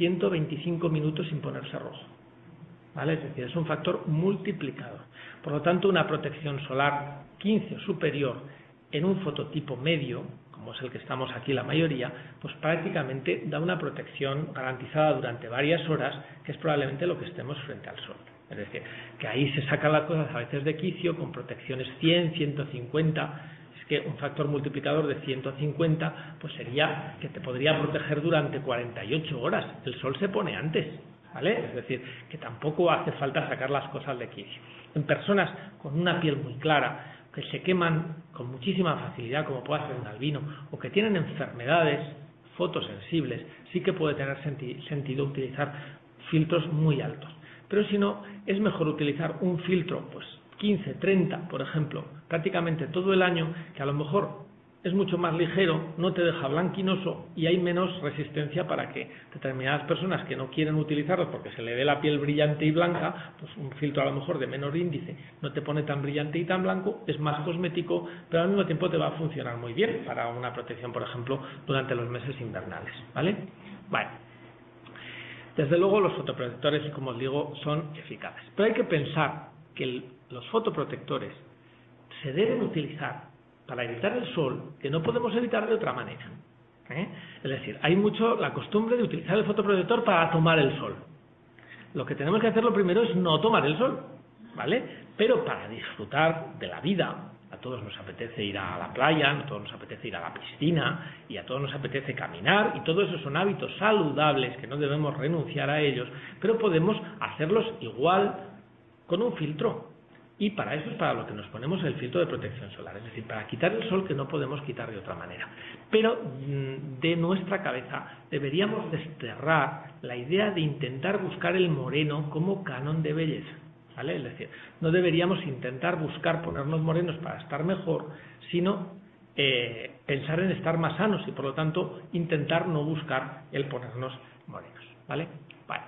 125 minutos sin ponerse rojo, ¿vale? Es decir, es un factor multiplicador. Por lo tanto, una protección solar 15 o superior en un fototipo medio, como es el que estamos aquí la mayoría, pues prácticamente da una protección garantizada durante varias horas, que es probablemente lo que estemos frente al sol. Es decir, que ahí se sacan las cosas a veces de quicio con protecciones 100, 150. Es que un factor multiplicador de 150 pues sería que te podría proteger durante 48 horas. El sol se pone antes, ¿vale? Es decir, que tampoco hace falta sacar las cosas de quicio. En personas con una piel muy clara, que se queman con muchísima facilidad, como puede ser un albino, o que tienen enfermedades fotosensibles, sí que puede tener sentido utilizar filtros muy altos. Pero si no, es mejor utilizar un filtro, pues 15, 30, por ejemplo, prácticamente todo el año, que a lo mejor es mucho más ligero, no te deja blanquinoso y hay menos resistencia para que determinadas personas que no quieren utilizarlo porque se le ve la piel brillante y blanca, pues un filtro a lo mejor de menor índice no te pone tan brillante y tan blanco, es más cosmético, pero al mismo tiempo te va a funcionar muy bien para una protección, por ejemplo, durante los meses invernales, ¿vale? Vale. Desde luego los fotoprotectores, como os digo, son eficaces, pero hay que pensar que los fotoprotectores se deben utilizar para evitar el sol, que no podemos evitar de otra manera. Es decir, hay mucho la costumbre de utilizar el fotoprotector para tomar el sol. Lo que tenemos que hacer lo primero es no tomar el sol, ¿vale? Pero para disfrutar de la vida, a todos nos apetece ir a la playa, a todos nos apetece ir a la piscina, y a todos nos apetece caminar, y todo eso son hábitos saludables que no debemos renunciar a ellos, pero podemos hacerlos igual con un filtro. Y para eso es para lo que nos ponemos el filtro de protección solar, es decir, para quitar el sol que no podemos quitar de otra manera. Pero de nuestra cabeza deberíamos desterrar la idea de intentar buscar el moreno como canon de belleza, ¿vale? Es decir, no deberíamos intentar buscar ponernos morenos para estar mejor, sino pensar en estar más sanos y por lo tanto intentar no buscar el ponernos morenos, ¿vale? Vale.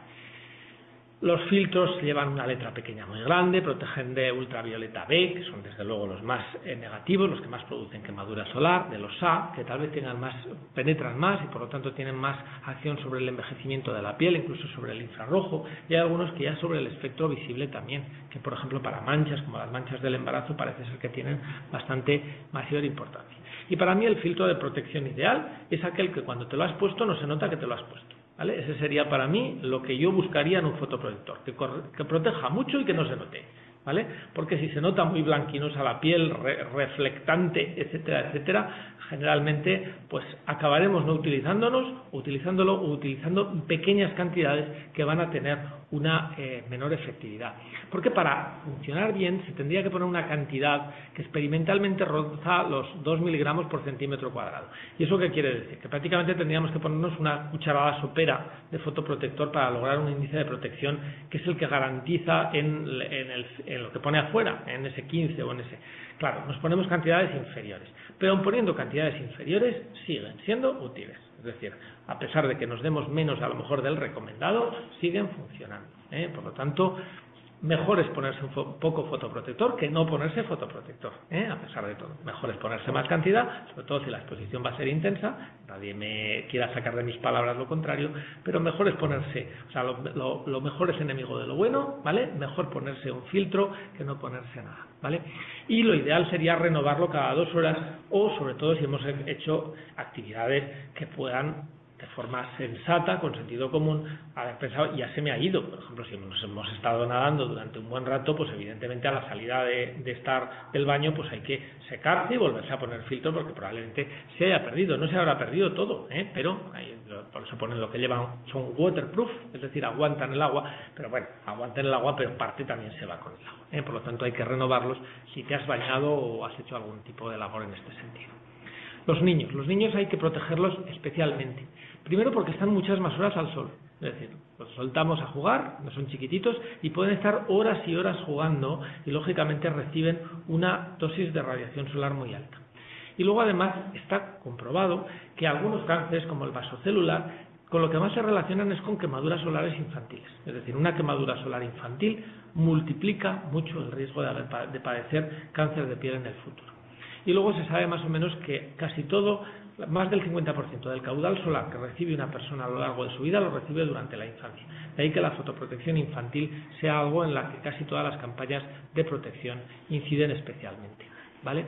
Los filtros llevan una letra pequeña muy grande, protegen de ultravioleta B, que son desde luego los más negativos, los que más producen quemadura solar, de los A, que tal vez penetran más y por lo tanto tienen más acción sobre el envejecimiento de la piel, incluso sobre el infrarrojo, y hay algunos que ya sobre el espectro visible también, que por ejemplo para manchas, como las manchas del embarazo, parece ser que tienen bastante mayor importancia. Y para mí el filtro de protección ideal es aquel que cuando te lo has puesto no se nota que te lo has puesto, ¿vale? Ese sería para mí lo que yo buscaría en un fotoprotector, que proteja mucho y que no se note, ¿vale? Porque si se nota muy blanquinosa la piel, reflectante, etcétera, etcétera, generalmente pues acabaremos no utilizándolo o utilizando pequeñas cantidades que van a tener una menor efectividad. Porque para funcionar bien se tendría que poner una cantidad que experimentalmente roza los 2 miligramos por centímetro cuadrado. ¿Y eso qué quiere decir? Que prácticamente tendríamos que ponernos una cucharada sopera de fotoprotector para lograr un índice de protección que es el que garantiza en lo que pone afuera, en ese 15 o en ese... Claro, nos ponemos cantidades inferiores, pero aun poniendo cantidades inferiores siguen siendo útiles. Es decir, a pesar de que nos demos menos a lo mejor del recomendado, siguen funcionando, Por lo tanto, mejor es ponerse un poco fotoprotector que no ponerse fotoprotector, a pesar de todo. Mejor es ponerse más cantidad, sobre todo si la exposición va a ser intensa, nadie me quiera sacar de mis palabras lo contrario, pero mejor es ponerse, o sea, lo mejor es enemigo de lo bueno, ¿vale? Mejor ponerse un filtro que no ponerse nada, ¿vale? Y lo ideal sería renovarlo cada 2 horas o sobre todo si hemos hecho actividades que puedan de forma sensata, con sentido común, haber pensado, ya se me ha ido. Por ejemplo, si nos hemos estado nadando durante un buen rato, pues evidentemente a la salida de estar del baño, pues hay que secarse y volverse a poner filtro porque probablemente se haya perdido. No se habrá perdido todo, pero por eso ponen lo que llevan, son waterproof, es decir, aguantan el agua, pero bueno, aguantan el agua, pero parte también se va con el agua. Por lo tanto, hay que renovarlos si te has bañado o has hecho algún tipo de labor en este sentido. Los niños hay que protegerlos especialmente. Primero porque están muchas más horas al sol, es decir, los soltamos a jugar, no son chiquititos, y pueden estar horas y horas jugando y lógicamente reciben una dosis de radiación solar muy alta. Y luego además está comprobado que algunos cánceres, como el vasocelular, con lo que más se relacionan es con quemaduras solares infantiles. Es decir, una quemadura solar infantil multiplica mucho el riesgo de padecer cáncer de piel en el futuro. Y luego se sabe más o menos que casi todo, más del 50% del caudal solar que recibe una persona a lo largo de su vida lo recibe durante la infancia. De ahí que la fotoprotección infantil sea algo en la que casi todas las campañas de protección inciden especialmente, ¿vale?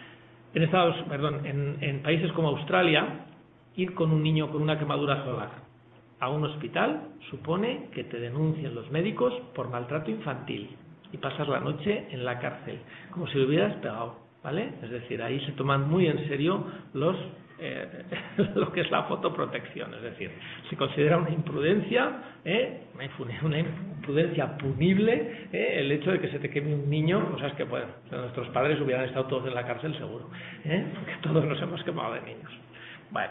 En países como Australia, ir con un niño con una quemadura solar a un hospital supone que te denuncien los médicos por maltrato infantil y pasas la noche en la cárcel, como si lo hubieras pegado, ¿vale? Es decir, ahí se toman muy en serio lo que es la fotoprotección, es decir, se considera una imprudencia, una imprudencia punible, el hecho de que se te queme un niño, cosas que, bueno, nuestros padres hubieran estado todos en la cárcel seguro, porque todos nos hemos quemado de niños. Bueno,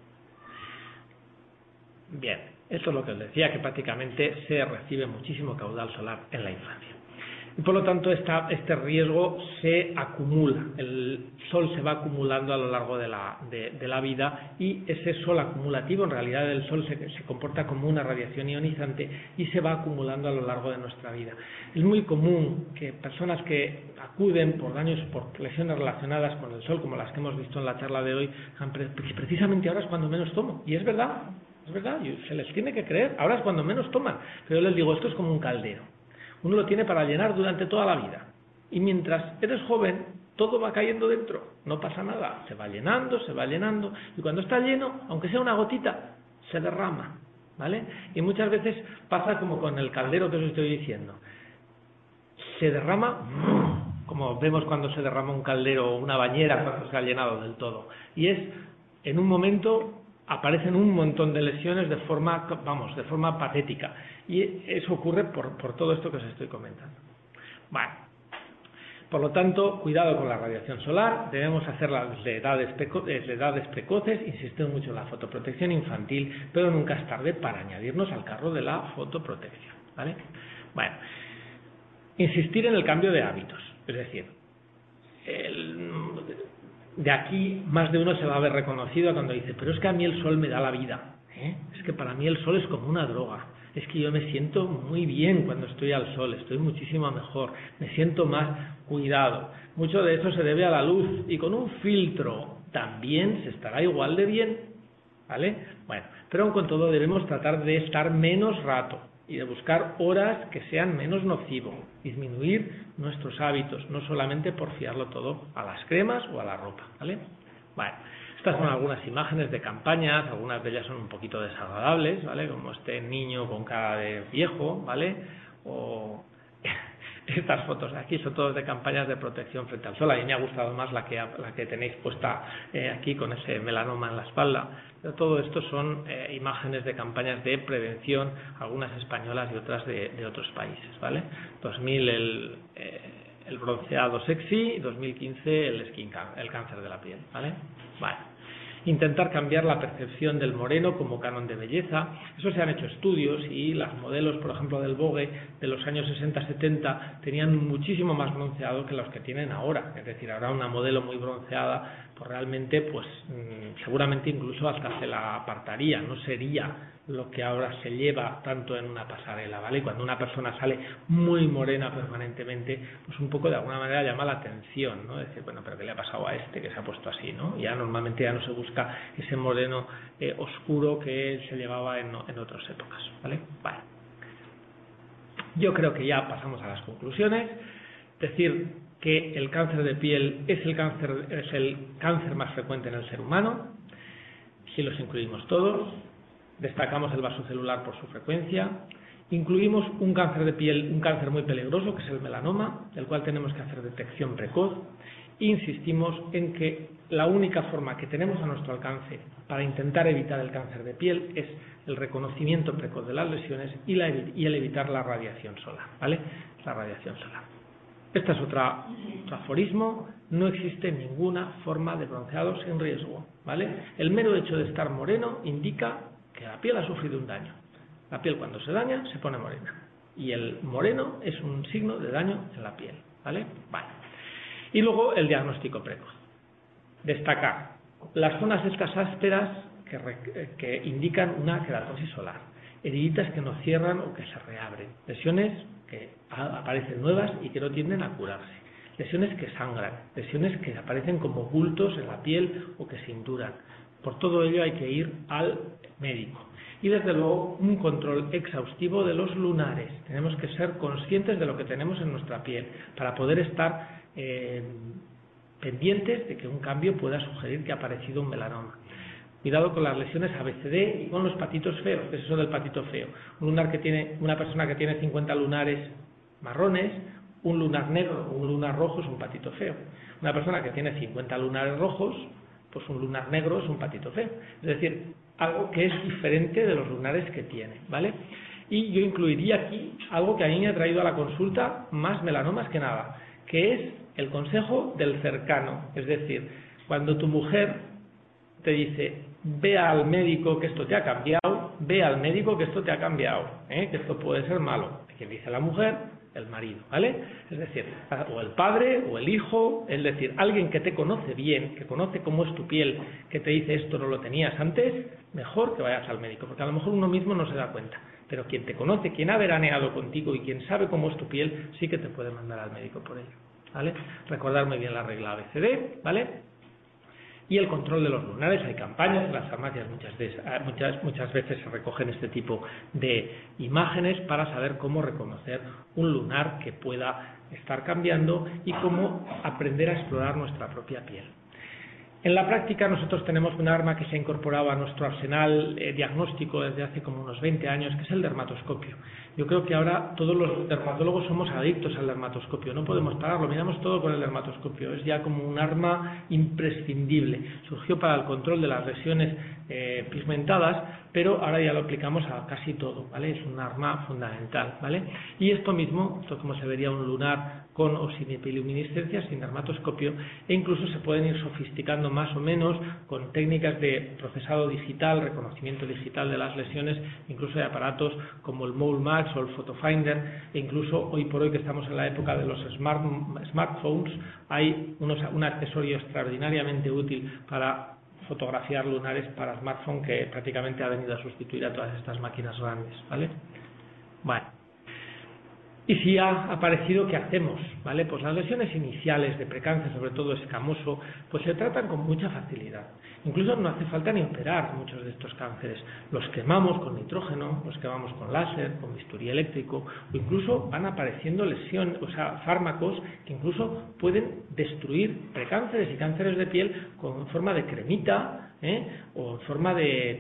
bien, esto es lo que os decía, que prácticamente se recibe muchísimo caudal solar en la infancia. Y por lo tanto este riesgo se acumula, el sol se va acumulando a lo largo de la vida, y ese sol acumulativo, en realidad el sol se comporta como una radiación ionizante y se va acumulando a lo largo de nuestra vida. Es muy común que personas que acuden por daños, por lesiones relacionadas con el sol, como las que hemos visto en la charla de hoy, precisamente ahora es cuando menos tomo, y es verdad, y se les tiene que creer, ahora es cuando menos toman, pero yo les digo, esto es como un caldero. Uno lo tiene para llenar durante toda la vida. Y mientras eres joven, todo va cayendo dentro. No pasa nada. Se va llenando. Y cuando está lleno, aunque sea una gotita, se derrama, ¿vale? Y muchas veces pasa como con el caldero que os estoy diciendo. Se derrama, como vemos cuando se derrama un caldero o una bañera cuando se ha llenado del todo. Y es, en un momento, aparecen un montón de lesiones de forma patética. Y eso ocurre por todo esto que os estoy comentando. Bueno, por lo tanto, cuidado con la radiación solar, debemos hacerla desde edades precoces, insisto mucho en la fotoprotección infantil, pero nunca es tarde para añadirnos al carro de la fotoprotección, ¿vale? Bueno, insistir en el cambio de hábitos, es decir, de aquí más de uno se va a ver reconocido cuando dice, pero es que a mí el sol me da la vida, es que para mí el sol es como una droga, es que yo me siento muy bien cuando estoy al sol, estoy muchísimo mejor, me siento más cuidado. Mucho de eso se debe a la luz, y con un filtro también se estará igual de bien, ¿vale? Bueno, pero con todo debemos tratar de estar menos rato y de buscar horas que sean menos nocivos, disminuir nuestros hábitos, no solamente por fiarlo todo a las cremas o a la ropa, ¿vale? Bueno, estas son algunas imágenes de campañas, algunas de ellas son un poquito desagradables, ¿vale? Como este niño con cara de viejo, ¿vale? O estas fotos aquí son todas de campañas de protección frente al sol. A mí me ha gustado más la que tenéis puesta aquí con ese melanoma en la espalda. Pero todo esto son imágenes de campañas de prevención, algunas españolas y otras de otros países, ¿vale? 2000 el bronceado sexy, 2015 el cáncer de la piel, ¿vale? Vale. Intentar cambiar la percepción del moreno como canon de belleza. Eso se han hecho estudios, y las modelos, por ejemplo, del Vogue de los años 60-70 tenían muchísimo más bronceado que los que tienen ahora. Es decir, ahora una modelo muy bronceada, pues realmente, pues seguramente incluso hasta se la apartaría, no sería lo que ahora se lleva tanto en una pasarela, ¿vale? Cuando una persona sale muy morena permanentemente, pues un poco de alguna manera llama la atención, ¿no? Decir, bueno, pero ¿qué le ha pasado a este que se ha puesto así, ¿no? Ya normalmente ya no se busca ese moreno oscuro que se llevaba en otras épocas, ¿vale? Vale. Yo creo que ya pasamos a las conclusiones. Decir que el cáncer de piel es el cáncer más frecuente en el ser humano, si los incluimos todos. Destacamos el vasocelular por su frecuencia. Incluimos un cáncer de piel, un cáncer muy peligroso, que es el melanoma, del cual tenemos que hacer detección precoz. Insistimos en que la única forma que tenemos a nuestro alcance para intentar evitar el cáncer de piel es el reconocimiento precoz de las lesiones y el evitar la radiación solar, ¿vale? La radiación solar. Este es otro aforismo: no existe ninguna forma de bronceado sin riesgo, ¿vale? El mero hecho de estar moreno indica que la piel ha sufrido un daño, La piel cuando se daña se pone morena. Y el moreno es un signo de daño en la piel, ¿vale? Vale. Y luego el diagnóstico precoz. Destacar las zonas estas ásperas que indican una queratosis solar, heriditas que no cierran o que se reabren, lesiones que aparecen nuevas y que no tienden a curarse, lesiones que sangran, lesiones que aparecen como bultos en la piel o que se hinduran. Por todo ello hay que ir al médico. Y desde luego un control exhaustivo de los lunares. Tenemos que ser conscientes de lo que tenemos en nuestra piel para poder estar pendientes de que un cambio pueda sugerir que ha aparecido un melanoma. Cuidado con las lesiones ABCD y con los patitos feos. ¿Qué es eso del patito feo? Una persona que tiene 50 lunares marrones, un lunar negro o un lunar rojo es un patito feo. Una persona que tiene 50 lunares rojos, pues un lunar negro es un patito feo. Es decir, algo que es diferente de los lunares que tiene, ¿vale? Y yo incluiría aquí algo que a mí me ha traído a la consulta más melanomas que nada, que es el consejo del cercano. Es decir, cuando tu mujer te dice, ve al médico que esto te ha cambiado, ve al médico que esto te ha cambiado, que esto puede ser malo. ¿Quién dice la mujer? El marido, ¿vale? Es decir, o el padre o el hijo, es decir, alguien que te conoce bien, que conoce cómo es tu piel, que te dice esto no lo tenías antes, mejor que vayas al médico, porque a lo mejor uno mismo no se da cuenta, pero quien te conoce, quien ha veraneado contigo y quien sabe cómo es tu piel, sí que te puede mandar al médico por ello, ¿vale? Recordar muy bien la regla ABCD, ¿vale? Y el control de los lunares. Hay campañas en las farmacias, muchas veces se recogen este tipo de imágenes para saber cómo reconocer un lunar que pueda estar cambiando y cómo aprender a explorar nuestra propia piel. En la práctica nosotros tenemos un arma que se ha incorporado a nuestro arsenal diagnóstico desde hace como unos 20 años, que es el dermatoscopio. Yo creo que ahora todos los dermatólogos somos adictos al dermatoscopio, no podemos pararlo, miramos todo con el dermatoscopio, es ya como un arma imprescindible. Surgió para el control de las lesiones pigmentadas, pero ahora ya lo aplicamos a casi todo, ¿vale? Es un arma fundamental, ¿vale? Y esto mismo, esto como se vería un lunar con o sin epiluminiscencia, sin dermatoscopio, e incluso se pueden ir sofisticando más o menos con técnicas de procesado digital, reconocimiento digital de las lesiones, incluso hay aparatos como el Mole Max o el Photo Finder, e incluso hoy por hoy que estamos en la época de los smartphones, hay un accesorio extraordinariamente útil para fotografiar lunares para smartphone que prácticamente ha venido a sustituir a todas estas máquinas grandes, ¿vale? Bueno. Y si ha aparecido, ¿qué hacemos? ¿Vale? Pues las lesiones iniciales de precáncer, sobre todo escamoso, pues se tratan con mucha facilidad. Incluso no hace falta ni operar muchos de estos cánceres. Los quemamos con nitrógeno, los quemamos con láser, con bisturí eléctrico, o incluso van apareciendo fármacos que incluso pueden destruir precánceres y cánceres de piel en forma de cremita, o en forma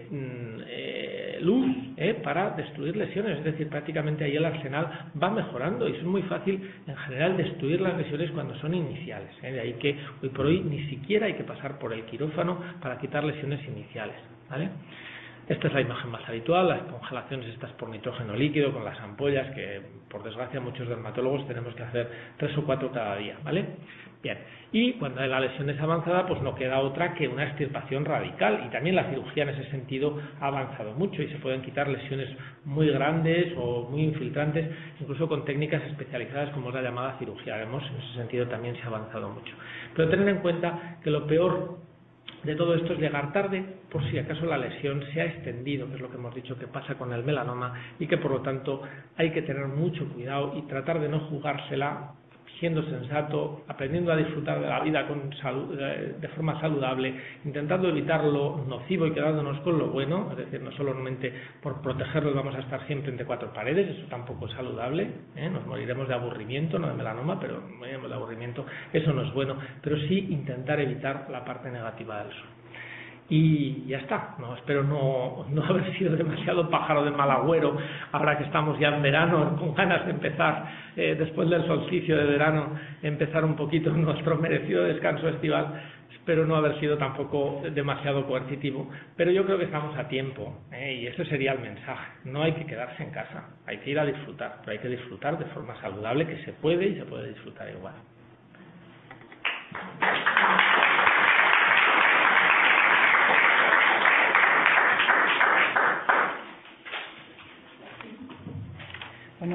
de luz para destruir lesiones. Es decir, prácticamente ahí el arsenal va mejorando y es muy fácil en general destruir las lesiones cuando son iniciales. De ahí que hoy por hoy ni siquiera hay que pasar por el quirófano para quitar lesiones iniciales, ¿vale? Esta es la imagen más habitual, las congelaciones estas por nitrógeno líquido con las ampollas que por desgracia muchos dermatólogos tenemos que hacer 3 o 4 cada día, ¿vale? Bien, y cuando la lesión es avanzada pues no queda otra que una extirpación radical y también la cirugía en ese sentido ha avanzado mucho y se pueden quitar lesiones muy grandes o muy infiltrantes, incluso con técnicas especializadas como es la llamada cirugía. Vemos, en ese sentido también se ha avanzado mucho. Pero tener en cuenta que lo peor de todo esto es llegar tarde por si acaso la lesión se ha extendido, que es lo que hemos dicho que pasa con el melanoma y que por lo tanto hay que tener mucho cuidado y tratar de no jugársela, siendo sensato, aprendiendo a disfrutar de la vida de forma saludable, intentando evitar lo nocivo y quedándonos con lo bueno, es decir, no solamente por protegerlos vamos a estar siempre entre 4 paredes, eso tampoco es saludable, nos moriremos de aburrimiento, no de melanoma, pero moriremos de aburrimiento, eso no es bueno, pero sí intentar evitar la parte negativa del sol. Y ya está, espero no haber sido demasiado pájaro de mal agüero ahora que estamos ya en verano con ganas de empezar después del solsticio de verano empezar un poquito nuestro merecido descanso estival. Espero no haber sido tampoco demasiado coercitivo, pero yo creo que estamos a tiempo y ese sería el mensaje. No hay que quedarse en casa, hay que ir a disfrutar, pero hay que disfrutar de forma saludable, que se puede y se puede disfrutar igual.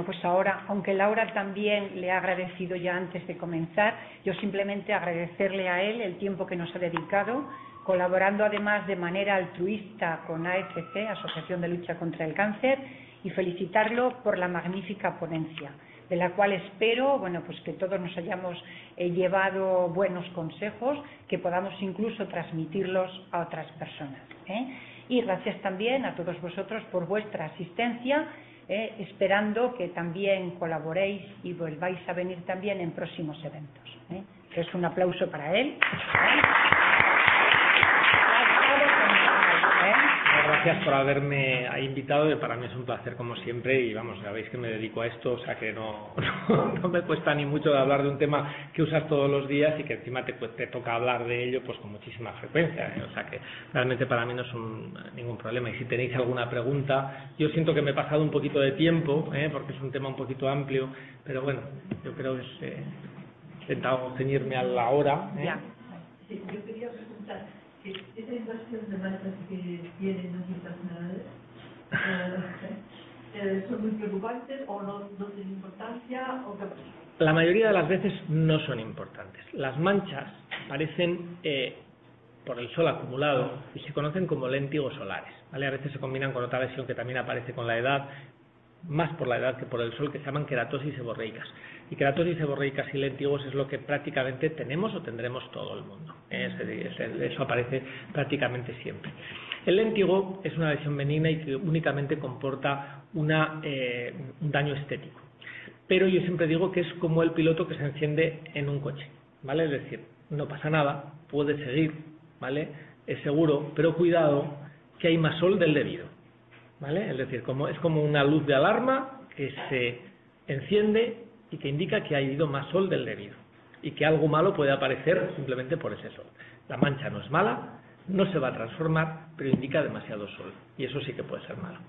pues ahora, aunque Laura también le ha agradecido ya antes de comenzar, yo simplemente agradecerle a él el tiempo que nos ha dedicado, colaborando además de manera altruista con AFC, Asociación de Lucha contra el Cáncer, y felicitarlo por la magnífica ponencia, de la cual espero, bueno, pues que todos nos hayamos llevado buenos consejos, que podamos incluso transmitirlos a otras personas. Y gracias también a todos vosotros por vuestra asistencia, esperando que también colaboréis y volváis a venir también en próximos eventos. Es un aplauso para él. Gracias por haberme invitado, para mí es un placer como siempre y vamos, sabéis que me dedico a esto, o sea que no me cuesta ni mucho hablar de un tema que usas todos los días y que encima te toca hablar de ello pues con muchísima frecuencia, o sea que realmente para mí no es ningún problema. Y si tenéis alguna pregunta, yo siento que me he pasado un poquito de tiempo, porque es un tema un poquito amplio, pero bueno, yo creo que he intentado ceñirme a la hora. Sí, yo quería preguntar, ¿esa inversión de manchas que tienen las internacionales son muy preocupantes o no tienen importancia? O qué? La mayoría de las veces no son importantes. Las manchas aparecen por el sol acumulado y se conocen como léntigos solares, ¿vale? A veces se combinan con otra lesión que también aparece con la edad, más por la edad que por el sol, que se llaman queratosis seborreicas. Y queratosis seborreicas y léntigos es lo que prácticamente tenemos o tendremos todo el mundo. Eso aparece prácticamente siempre. El léntigo es una lesión benigna y que únicamente comporta un daño estético. Pero yo siempre digo que es como el piloto que se enciende en un coche, ¿vale? Es decir, no pasa nada, puede seguir, ¿vale? Es seguro, pero cuidado que hay más sol del debido, ¿vale? Es decir, es como una luz de alarma que se enciende y que indica que ha ido más sol del debido y que algo malo puede aparecer simplemente por ese sol. La mancha no es mala, no se va a transformar, pero indica demasiado sol y eso sí que puede ser malo.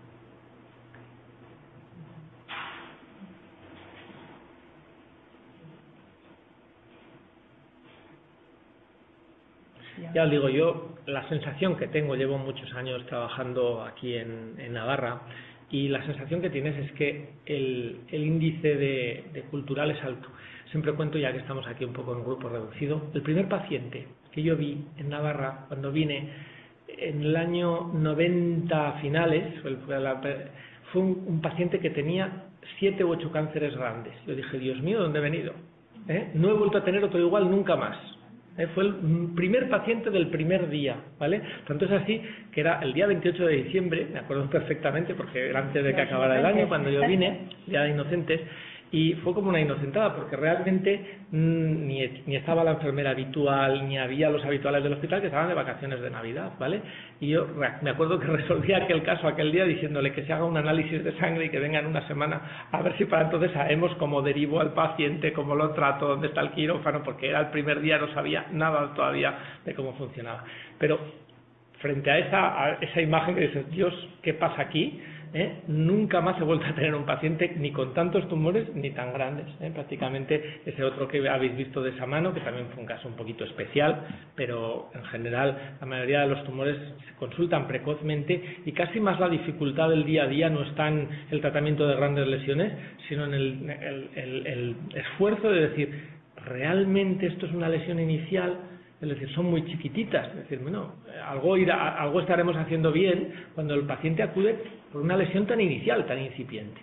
Ya os digo, yo la sensación que tengo, llevo muchos años trabajando aquí en Navarra, y la sensación que tienes es que el índice de cultural es alto. Siempre cuento, ya que estamos aquí un poco en grupo reducido, el primer paciente que yo vi en Navarra cuando vine en el año 90 finales, fue un paciente que tenía 7 u 8 cánceres grandes. Yo dije, Dios mío, ¿dónde he venido? No he vuelto a tener otro igual nunca más. Fue el primer paciente del primer día, ¿vale? Tanto es así que era el día 28 de diciembre, me acuerdo perfectamente porque era antes de que acabara el año cuando yo vine, Día de Inocentes, y fue como una inocentada porque realmente ni estaba la enfermera habitual, ni había los habituales del hospital que estaban de vacaciones de Navidad, ¿vale? Y yo me acuerdo que resolví aquel caso aquel día diciéndole que se haga un análisis de sangre y que venga en una semana a ver si para entonces sabemos cómo derivo al paciente, cómo lo trato, dónde está el quirófano, porque era el primer día, no sabía nada todavía de cómo funcionaba. Pero frente a esa imagen que dices, Dios, ¿qué pasa aquí? Nunca más he vuelto a tener un paciente ni con tantos tumores ni tan grandes. Prácticamente ese otro que habéis visto de esa mano, que también fue un caso un poquito especial, pero en general la mayoría de los tumores se consultan precozmente y casi más la dificultad del día a día no está en el tratamiento de grandes lesiones, sino en el esfuerzo de decir, ¿realmente esto es una lesión inicial? Es decir, son muy chiquititas. Es decir, bueno, algo estaremos haciendo bien cuando el paciente acude por una lesión tan inicial, tan incipiente.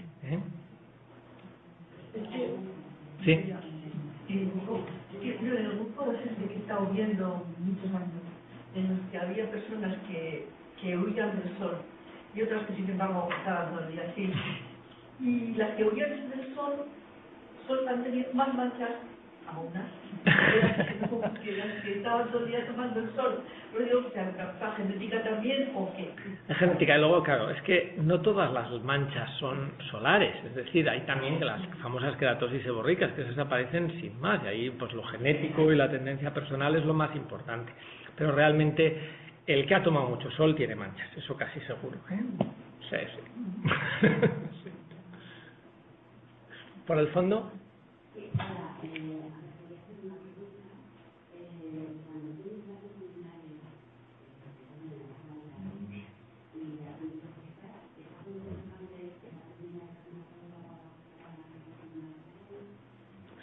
Sí. Yo en el grupo de gente que he estado viendo muchos años, en los que había personas que huían del sol y otras que sin embargo estaban todo el día así. Y las que huían del sol han tenido más manchas aún que las que estaban todo el día tomando el sol. Pero digo, ¿la genética también o qué? La genética, y luego, claro, es que no todas las manchas son solares, es decir, hay también las famosas queratosis seborreicas que se aparecen sin más, y ahí pues lo genético y la tendencia personal es lo más importante. Pero realmente el que ha tomado mucho sol tiene manchas, eso casi seguro. Sí, sí. Sí. Por el fondo.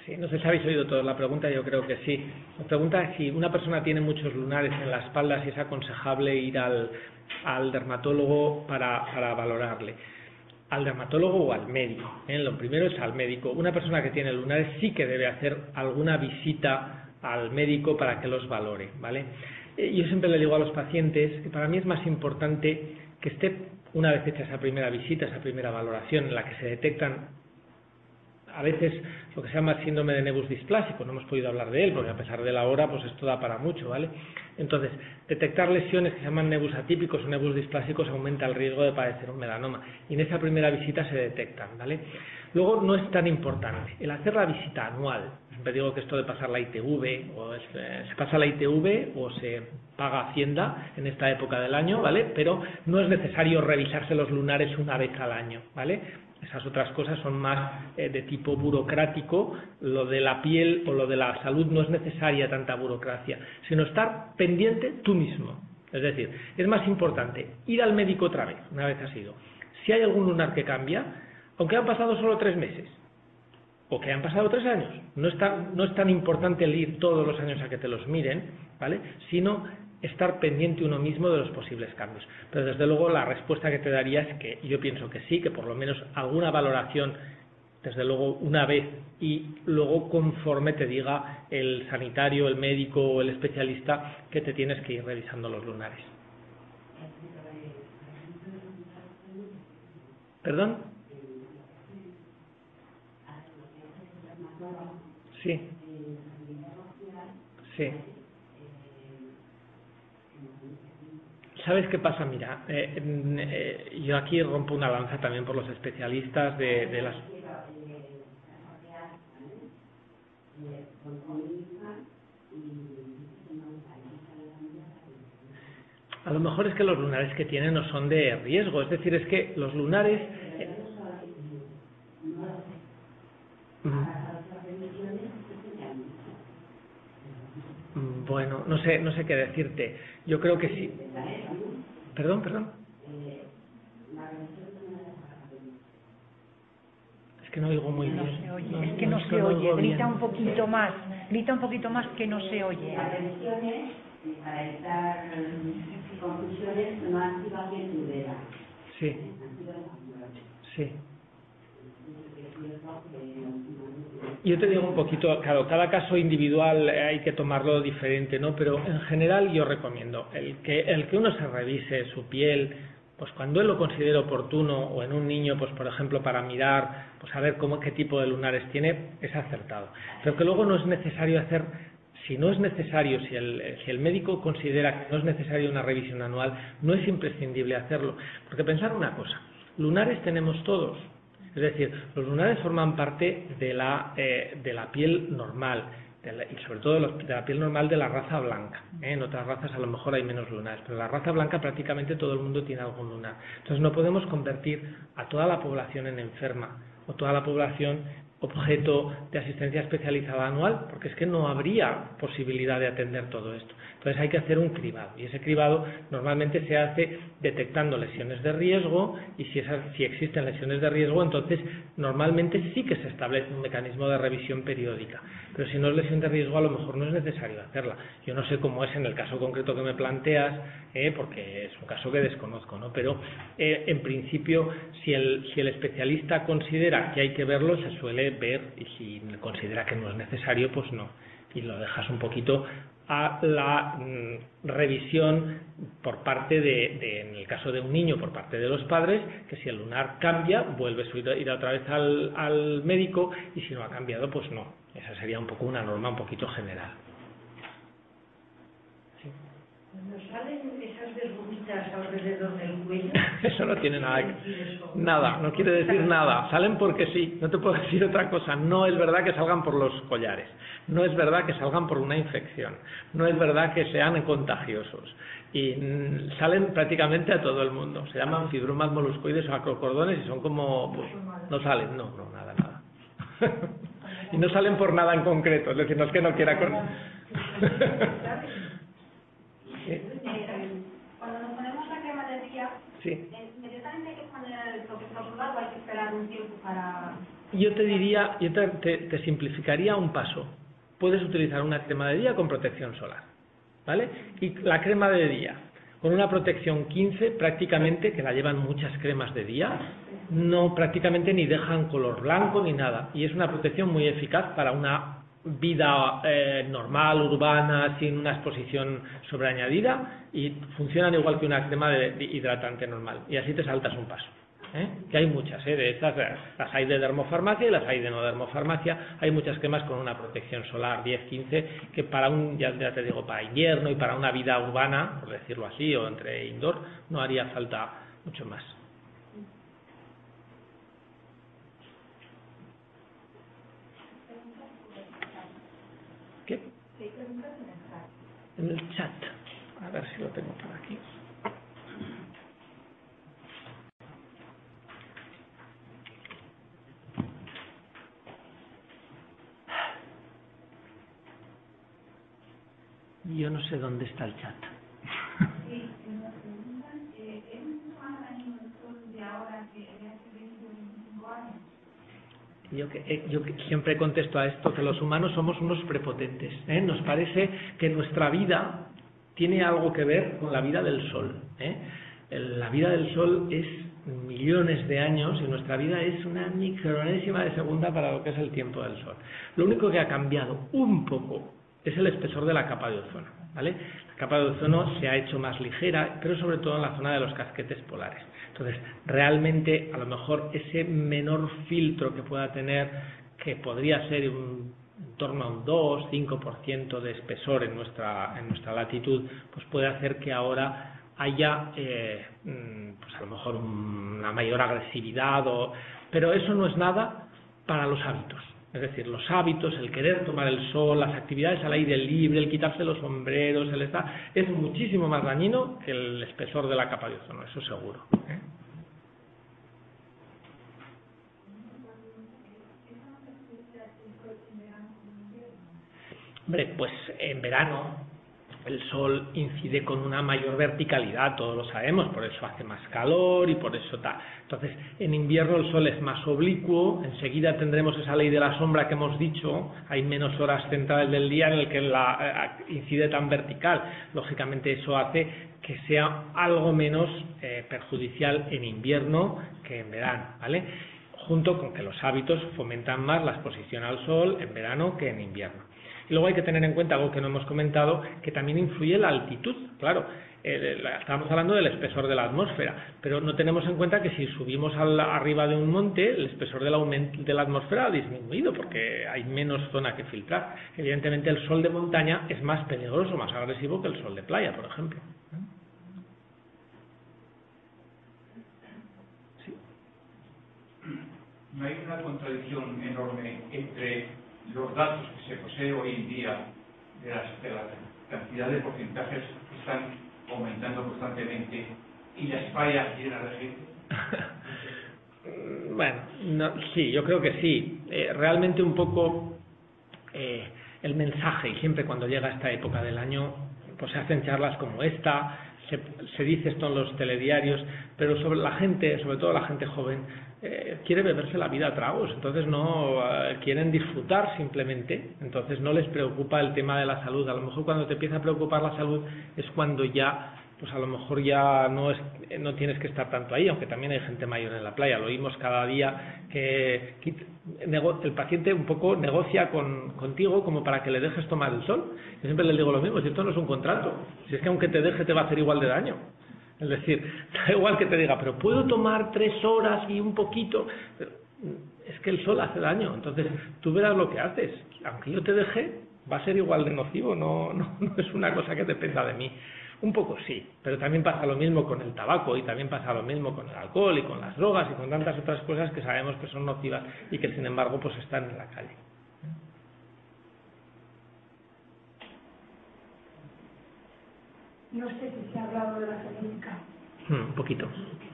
Sí, no sé si habéis oído toda la pregunta, yo creo que sí. La pregunta es si una persona tiene muchos lunares en la espalda, si es aconsejable ir al dermatólogo para valorarle. Al dermatólogo o al médico. Lo primero es al médico. Una persona que tiene lunares sí que debe hacer alguna visita al médico para que los valore, ¿vale? Yo siempre le digo a los pacientes que para mí es más importante que esté, una vez hecha esa primera visita, esa primera valoración en la que se detectan a veces lo que se llama síndrome de nebus displásico, no hemos podido hablar de él porque a pesar de la hora pues esto da para mucho, ¿vale? Entonces, detectar lesiones que se llaman nebus atípicos o nebus displásicos aumenta el riesgo de padecer un melanoma y en esa primera visita se detectan, ¿vale? Luego no es tan importante el hacer la visita anual. Siempre digo que esto de pasar la ITV se pasa la ITV o se paga Hacienda en esta época del año, ¿vale? Pero no es necesario revisarse los lunares una vez al año, ¿vale? Esas otras cosas son más de tipo burocrático. Lo de la piel o lo de la salud no es necesaria tanta burocracia, sino estar pendiente tú mismo. Es decir, es más importante ir al médico otra vez, una vez has ido. Si hay algún lunar que cambia, aunque han pasado solo 3 meses, o que han pasado 3 años, no es tan importante el ir todos los años a que te los miren, ¿vale? Sino estar pendiente uno mismo de los posibles cambios. Pero desde luego la respuesta que te daría es que yo pienso que sí, que por lo menos alguna valoración, desde luego una vez, y luego conforme te diga el sanitario, el médico o el especialista que te tienes que ir revisando los lunares. ¿Perdón? Sí. Sí. ¿Sabes qué pasa? Mira, yo aquí rompo una lanza también por los especialistas de las... A lo mejor es que los lunares que tienen no son de riesgo, es decir, es que los lunares... Bueno, no sé qué decirte. Yo creo que sí. Perdón. Es que no oigo muy bien. No se oye, es que no se oye. Grita un poquito más que no se oye. Para evitar confusiones, no activa bien tu dedo. Sí. Sí. Yo te digo un poquito, claro, cada caso individual hay que tomarlo diferente, ¿no? Pero en general yo recomiendo el que uno se revise su piel, pues cuando él lo considere oportuno, o en un niño, pues por ejemplo para mirar, pues a ver qué tipo de lunares tiene, es acertado. Pero que luego no es necesario hacer, si no es necesario, si el médico considera que no es necesaria una revisión anual, no es imprescindible hacerlo. Porque pensar una cosa, lunares tenemos todos. Es decir, los lunares forman parte de la piel normal, y sobre todo de la piel normal de la raza blanca. En otras razas a lo mejor hay menos lunares, pero en la raza blanca prácticamente todo el mundo tiene algún lunar. Entonces no podemos convertir a toda la población en enferma, o toda la población objeto de asistencia especializada anual, porque es que no habría posibilidad de atender todo esto. Entonces hay que hacer un cribado, y ese cribado normalmente se hace detectando lesiones de riesgo, y si existen lesiones de riesgo, entonces normalmente sí que se establece un mecanismo de revisión periódica. Pero si no es lesión de riesgo, a lo mejor no es necesario hacerla. Yo no sé cómo es en el caso concreto que me planteas, porque es un caso que desconozco, ¿no? Pero en principio, si el especialista considera que hay que verlo, se suele ver, y si considera que no es necesario, pues no, y lo dejas un poquito a la revisión por parte en el caso de un niño, por parte de los padres, que si el lunar cambia, vuelves a ir otra vez al médico, y si no ha cambiado, pues no. Esa sería un poco una norma un poquito general. Sí. Cuando salen esas verruguitas alrededor del cuello... Eso no tiene nada, no quiere decir nada. Salen porque sí, no te puedo decir otra cosa. No es verdad que salgan por los collares, no es verdad que salgan por una infección, no es verdad que sean contagiosos. Y salen prácticamente a todo el mundo. Se llaman fibromas moluscoides o acrocordones y son como... Pues, no salen, no, nada. Y no salen por nada en concreto, es decir, no es que no quiera... Cuando nos ponemos la crema del día, sí. inmediatamente hay que poner el protector solar o hay que esperar un tiempo para yo te diría, te simplificaría un paso. Puedes utilizar una crema de día con protección solar, ¿vale? Y la crema de día con una protección 15 prácticamente, que la llevan muchas cremas de día, no prácticamente ni dejan color blanco ni nada, y es una protección muy eficaz para una vida normal, urbana, sin una exposición sobreañadida, y funcionan igual que una crema de hidratante normal, y así te saltas un paso. Que hay muchas, de estas las hay de dermofarmacia y las hay de no dermofarmacia. Hay muchas cremas con una protección solar 10-15 que para ya te digo, para invierno y para una vida urbana, por decirlo así, o entre indoor, no haría falta mucho más. ¿Qué? En el chat, a ver si lo tengo por aquí. Yo no sé dónde está el chat. Sí, nos preguntan, ¿es más dañino el sol de ahora que de hace 20 o 25 años? Yo siempre contesto a esto, que los humanos somos unos prepotentes. Nos parece que nuestra vida tiene algo que ver con la vida del sol. La vida del sol es millones de años y nuestra vida es una micronésima de segunda para lo que es el tiempo del sol. Lo único que ha cambiado un poco es el espesor de la capa de ozono, ¿vale? La capa de ozono se ha hecho más ligera, pero sobre todo en la zona de los casquetes polares. Entonces, realmente, a lo mejor ese menor filtro que pueda tener, que podría ser en torno a un 2-5% de espesor en nuestra latitud, pues puede hacer que ahora haya, pues a lo mejor una mayor agresividad, pero eso no es nada para los hábitos. Es decir, los hábitos, el querer tomar el sol, las actividades al aire libre, el quitarse los sombreros, es muchísimo más dañino que el espesor de la capa de ozono, eso seguro. Hombre, pues en verano el sol incide con una mayor verticalidad, todos lo sabemos, por eso hace más calor y por eso tal. Entonces, en invierno el sol es más oblicuo, enseguida tendremos esa ley de la sombra que hemos dicho, hay menos horas centrales del día en el que incide tan vertical. Lógicamente eso hace que sea algo menos perjudicial en invierno que en verano, ¿vale? Junto con que los hábitos fomentan más la exposición al sol en verano que en invierno. Y luego hay que tener en cuenta algo que no hemos comentado, que también influye la altitud. Claro, estamos hablando del espesor de la atmósfera, pero no tenemos en cuenta que si subimos arriba de un monte, el espesor de la atmósfera ha disminuido porque hay menos zona que filtrar. Evidentemente el sol de montaña es más peligroso, más agresivo que el sol de playa, por ejemplo. ¿Sí? ¿No hay una contradicción enorme entre los datos que se posee hoy en día de la cantidad de porcentajes que están aumentando constantemente y las fallas llenas de gente? Bueno, sí, yo creo que sí. Realmente un poco el mensaje, y siempre cuando llega esta época del año, pues se hacen charlas como esta, se dice esto en los telediarios, pero sobre la gente, sobre todo la gente joven, quiere beberse la vida a tragos, entonces no quieren disfrutar simplemente, entonces no les preocupa el tema de la salud. A lo mejor cuando te empieza a preocupar la salud es cuando ya, pues a lo mejor ya no tienes que estar tanto ahí, aunque también hay gente mayor en la playa. Lo oímos cada día que el paciente un poco negocia contigo como para que le dejes tomar el sol. Yo siempre les digo lo mismo, si esto no es un contrato, si es que aunque te deje te va a hacer igual de daño. Es decir, da igual que te diga, pero puedo tomar 3 horas y un poquito. Pero es que el sol hace daño, entonces tú verás lo que haces. Aunque yo te deje, va a ser igual de nocivo, no es una cosa que dependa de mí. Un poco sí, pero también pasa lo mismo con el tabaco y también pasa lo mismo con el alcohol y con las drogas y con tantas otras cosas que sabemos que son nocivas y que sin embargo pues están en la calle. No sé si se ha hablado de la genética. Un poquito.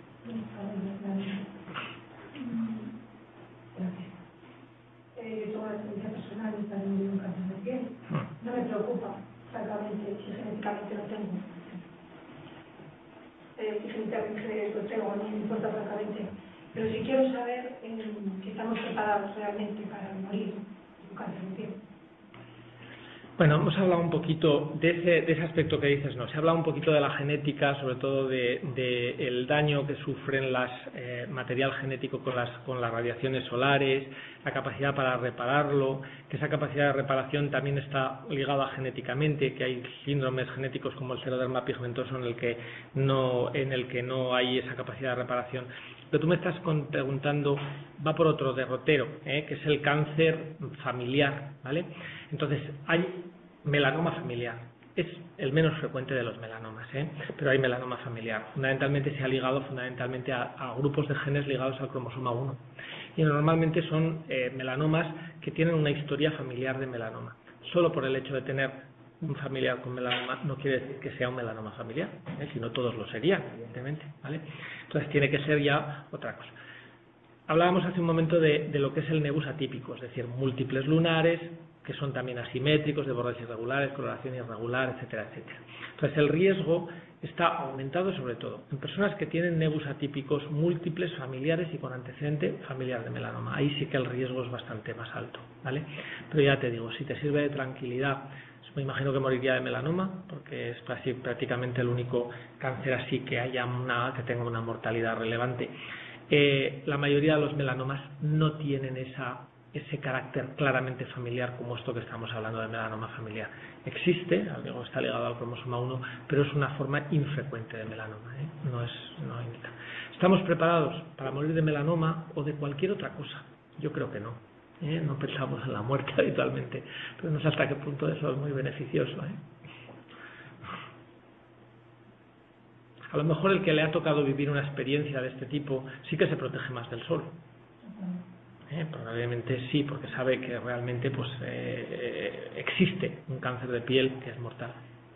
Yo tengo la experiencia personal de estar en un cáncer de piel. No me preocupa, francamente, si genéticamente lo tengo. Si genéticamente lo tengo, no me importa francamente. Pero sí quiero saber si estamos preparados realmente para morir de un cáncer de piel. Bueno, hemos hablado un poquito de ese aspecto que dices, no, se ha hablado un poquito de la genética, sobre todo de el daño que sufren las material genético con las radiaciones solares, la capacidad para repararlo, que esa capacidad de reparación también está ligada genéticamente, que hay síndromes genéticos como el xeroderma pigmentoso en el que no hay esa capacidad de reparación. Pero tú me estás preguntando, va por otro derrotero, que es el cáncer familiar, ¿vale? Entonces, hay melanoma familiar. Es el menos frecuente de los melanomas, pero hay melanoma familiar. Fundamentalmente se ha ligado a grupos de genes ligados al cromosoma 1. Y normalmente son melanomas que tienen una historia familiar de melanoma. Solo por el hecho de tener un familiar con melanoma no quiere decir que sea un melanoma familiar, sino todos lo serían, evidentemente, ¿vale? Entonces tiene que ser ya otra cosa. Hablábamos hace un momento de lo que es el nebus atípico, es decir, múltiples lunares, que son también asimétricos, de bordes irregulares, coloración irregular, etcétera, etcétera. Entonces el riesgo está aumentado sobre todo en personas que tienen nebus atípicos múltiples, familiares y con antecedente familiar de melanoma. Ahí sí que el riesgo es bastante más alto, ¿vale? Pero ya te digo, si te sirve de tranquilidad, me imagino que moriría de melanoma, porque es casi prácticamente el único cáncer así que que tenga una mortalidad relevante. La mayoría de los melanomas no tienen ese carácter claramente familiar como esto que estamos hablando de melanoma familiar. Existe, algo está ligado al cromosoma 1, pero es una forma infrecuente de melanoma, no indica. ¿Estamos preparados para morir de melanoma o de cualquier otra cosa? Yo creo que no. No pensamos en la muerte habitualmente, pero no sé hasta qué punto eso es muy beneficioso. A lo mejor el que le ha tocado vivir una experiencia de este tipo sí que se protege más del sol. Probablemente sí, porque sabe que realmente existe un cáncer de piel que es mortal.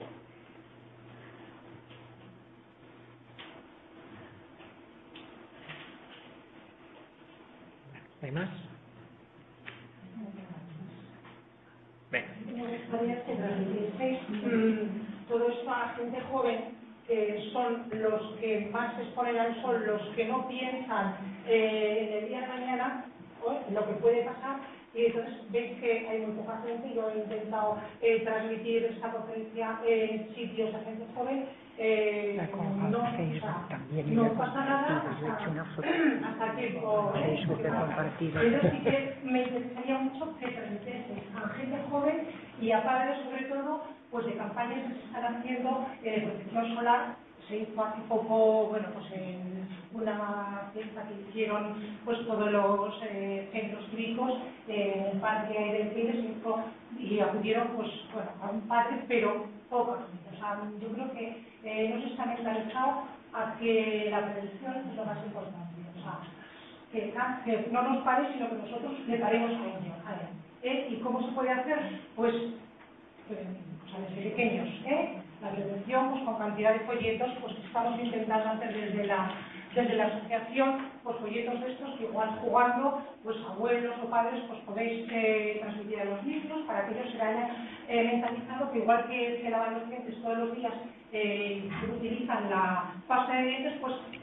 ¿Hay más? Me gustaría que transmitisteis todo esto a la gente joven, que son los que más se exponen al sol, los que no piensan en el día de mañana, en lo que puede pasar, y entonces veis que hay muy poca gente. Yo he intentado transmitir esta conferencia en sitios a gente joven. No pasa nada hasta tiempo. Pero sí que me interesaría mucho que transmitieseis a gente joven y a padres, sobre todo, pues de campañas que se están haciendo de protección solar. Se hizo hace poco, en una fiesta que hicieron todos los centros cívicos en el parque del Cine, y acudieron a un padre, pero pocos. O sea, yo creo que no se está mentalizado a que la prevención es lo más importante. O sea, que no nos pare, sino que nosotros le paremos a él. ¿Y cómo se puede hacer? Pues desde pequeños, la prevención, con cantidad de folletos, que estamos intentando hacer desde la asociación, folletos de estos que igual jugando, abuelos o padres, podéis transmitir a los niños para que ellos se vayan mentalizando que igual que se lavan los dientes todos los días, utilizan la pasta de dientes,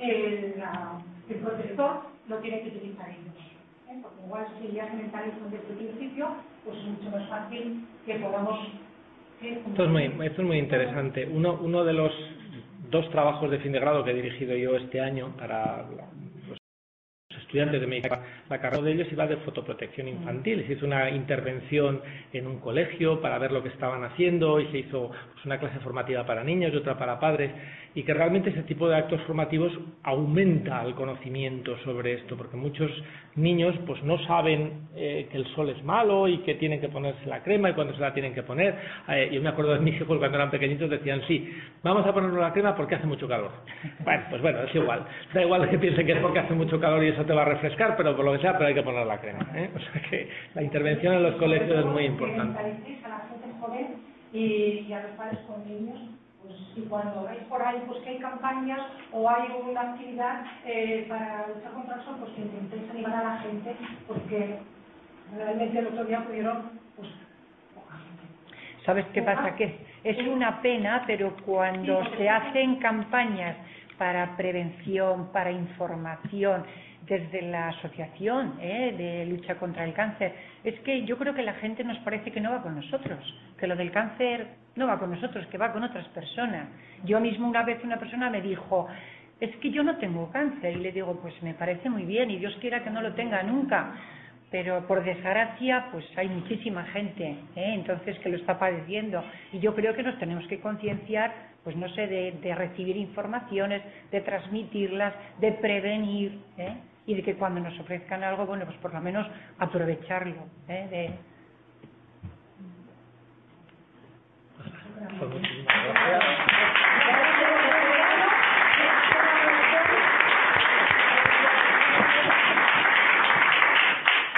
el protector lo tienen que utilizar ellos. Porque igual si ya se mentalizan desde el principio, es mucho más fácil que podamos... Esto es muy interesante. Uno de los 2 trabajos de fin de grado que he dirigido yo este año para los estudiantes de medicina, la carrera de ellos iba de fotoprotección infantil. Se hizo una intervención en un colegio para ver lo que estaban haciendo y se hizo una clase formativa para niños y otra para padres, y que realmente ese tipo de actos formativos aumenta el conocimiento sobre esto, porque muchos niños no saben que el sol es malo y que tienen que ponerse la crema y cuándo se la tienen que poner. Yo me acuerdo de mis hijos cuando eran pequeñitos decían, sí, vamos a ponernos la crema porque hace mucho calor. Bueno, es igual, da igual que piensen que es porque hace mucho calor y eso te va a refrescar, pero por lo que sea, pero hay que poner la crema. O sea que la intervención en los colegios es muy importante. A la gente joven y a los padres con niños, y cuando veis por ahí que hay campañas o hay una actividad para luchar contra el sol, que intentéis animar a la gente, porque realmente el otro día pudieron poca gente. ¿Sabes qué pasa? Que es una pena, pero cuando se hacen campañas para prevención, para información, desde la asociación de lucha contra el cáncer, es que yo creo que la gente nos parece que no va con nosotros, que lo del cáncer no va con nosotros, que va con otras personas. Yo mismo una vez una persona me dijo, es que yo no tengo cáncer, y le digo, pues me parece muy bien y Dios quiera que no lo tenga nunca, pero por desgracia pues hay muchísima gente entonces que lo está padeciendo, y yo creo que nos tenemos que concienciar, pues no sé, de recibir informaciones, de transmitirlas, de prevenir y de que cuando nos ofrezcan algo, bueno, pues por lo menos aprovecharlo,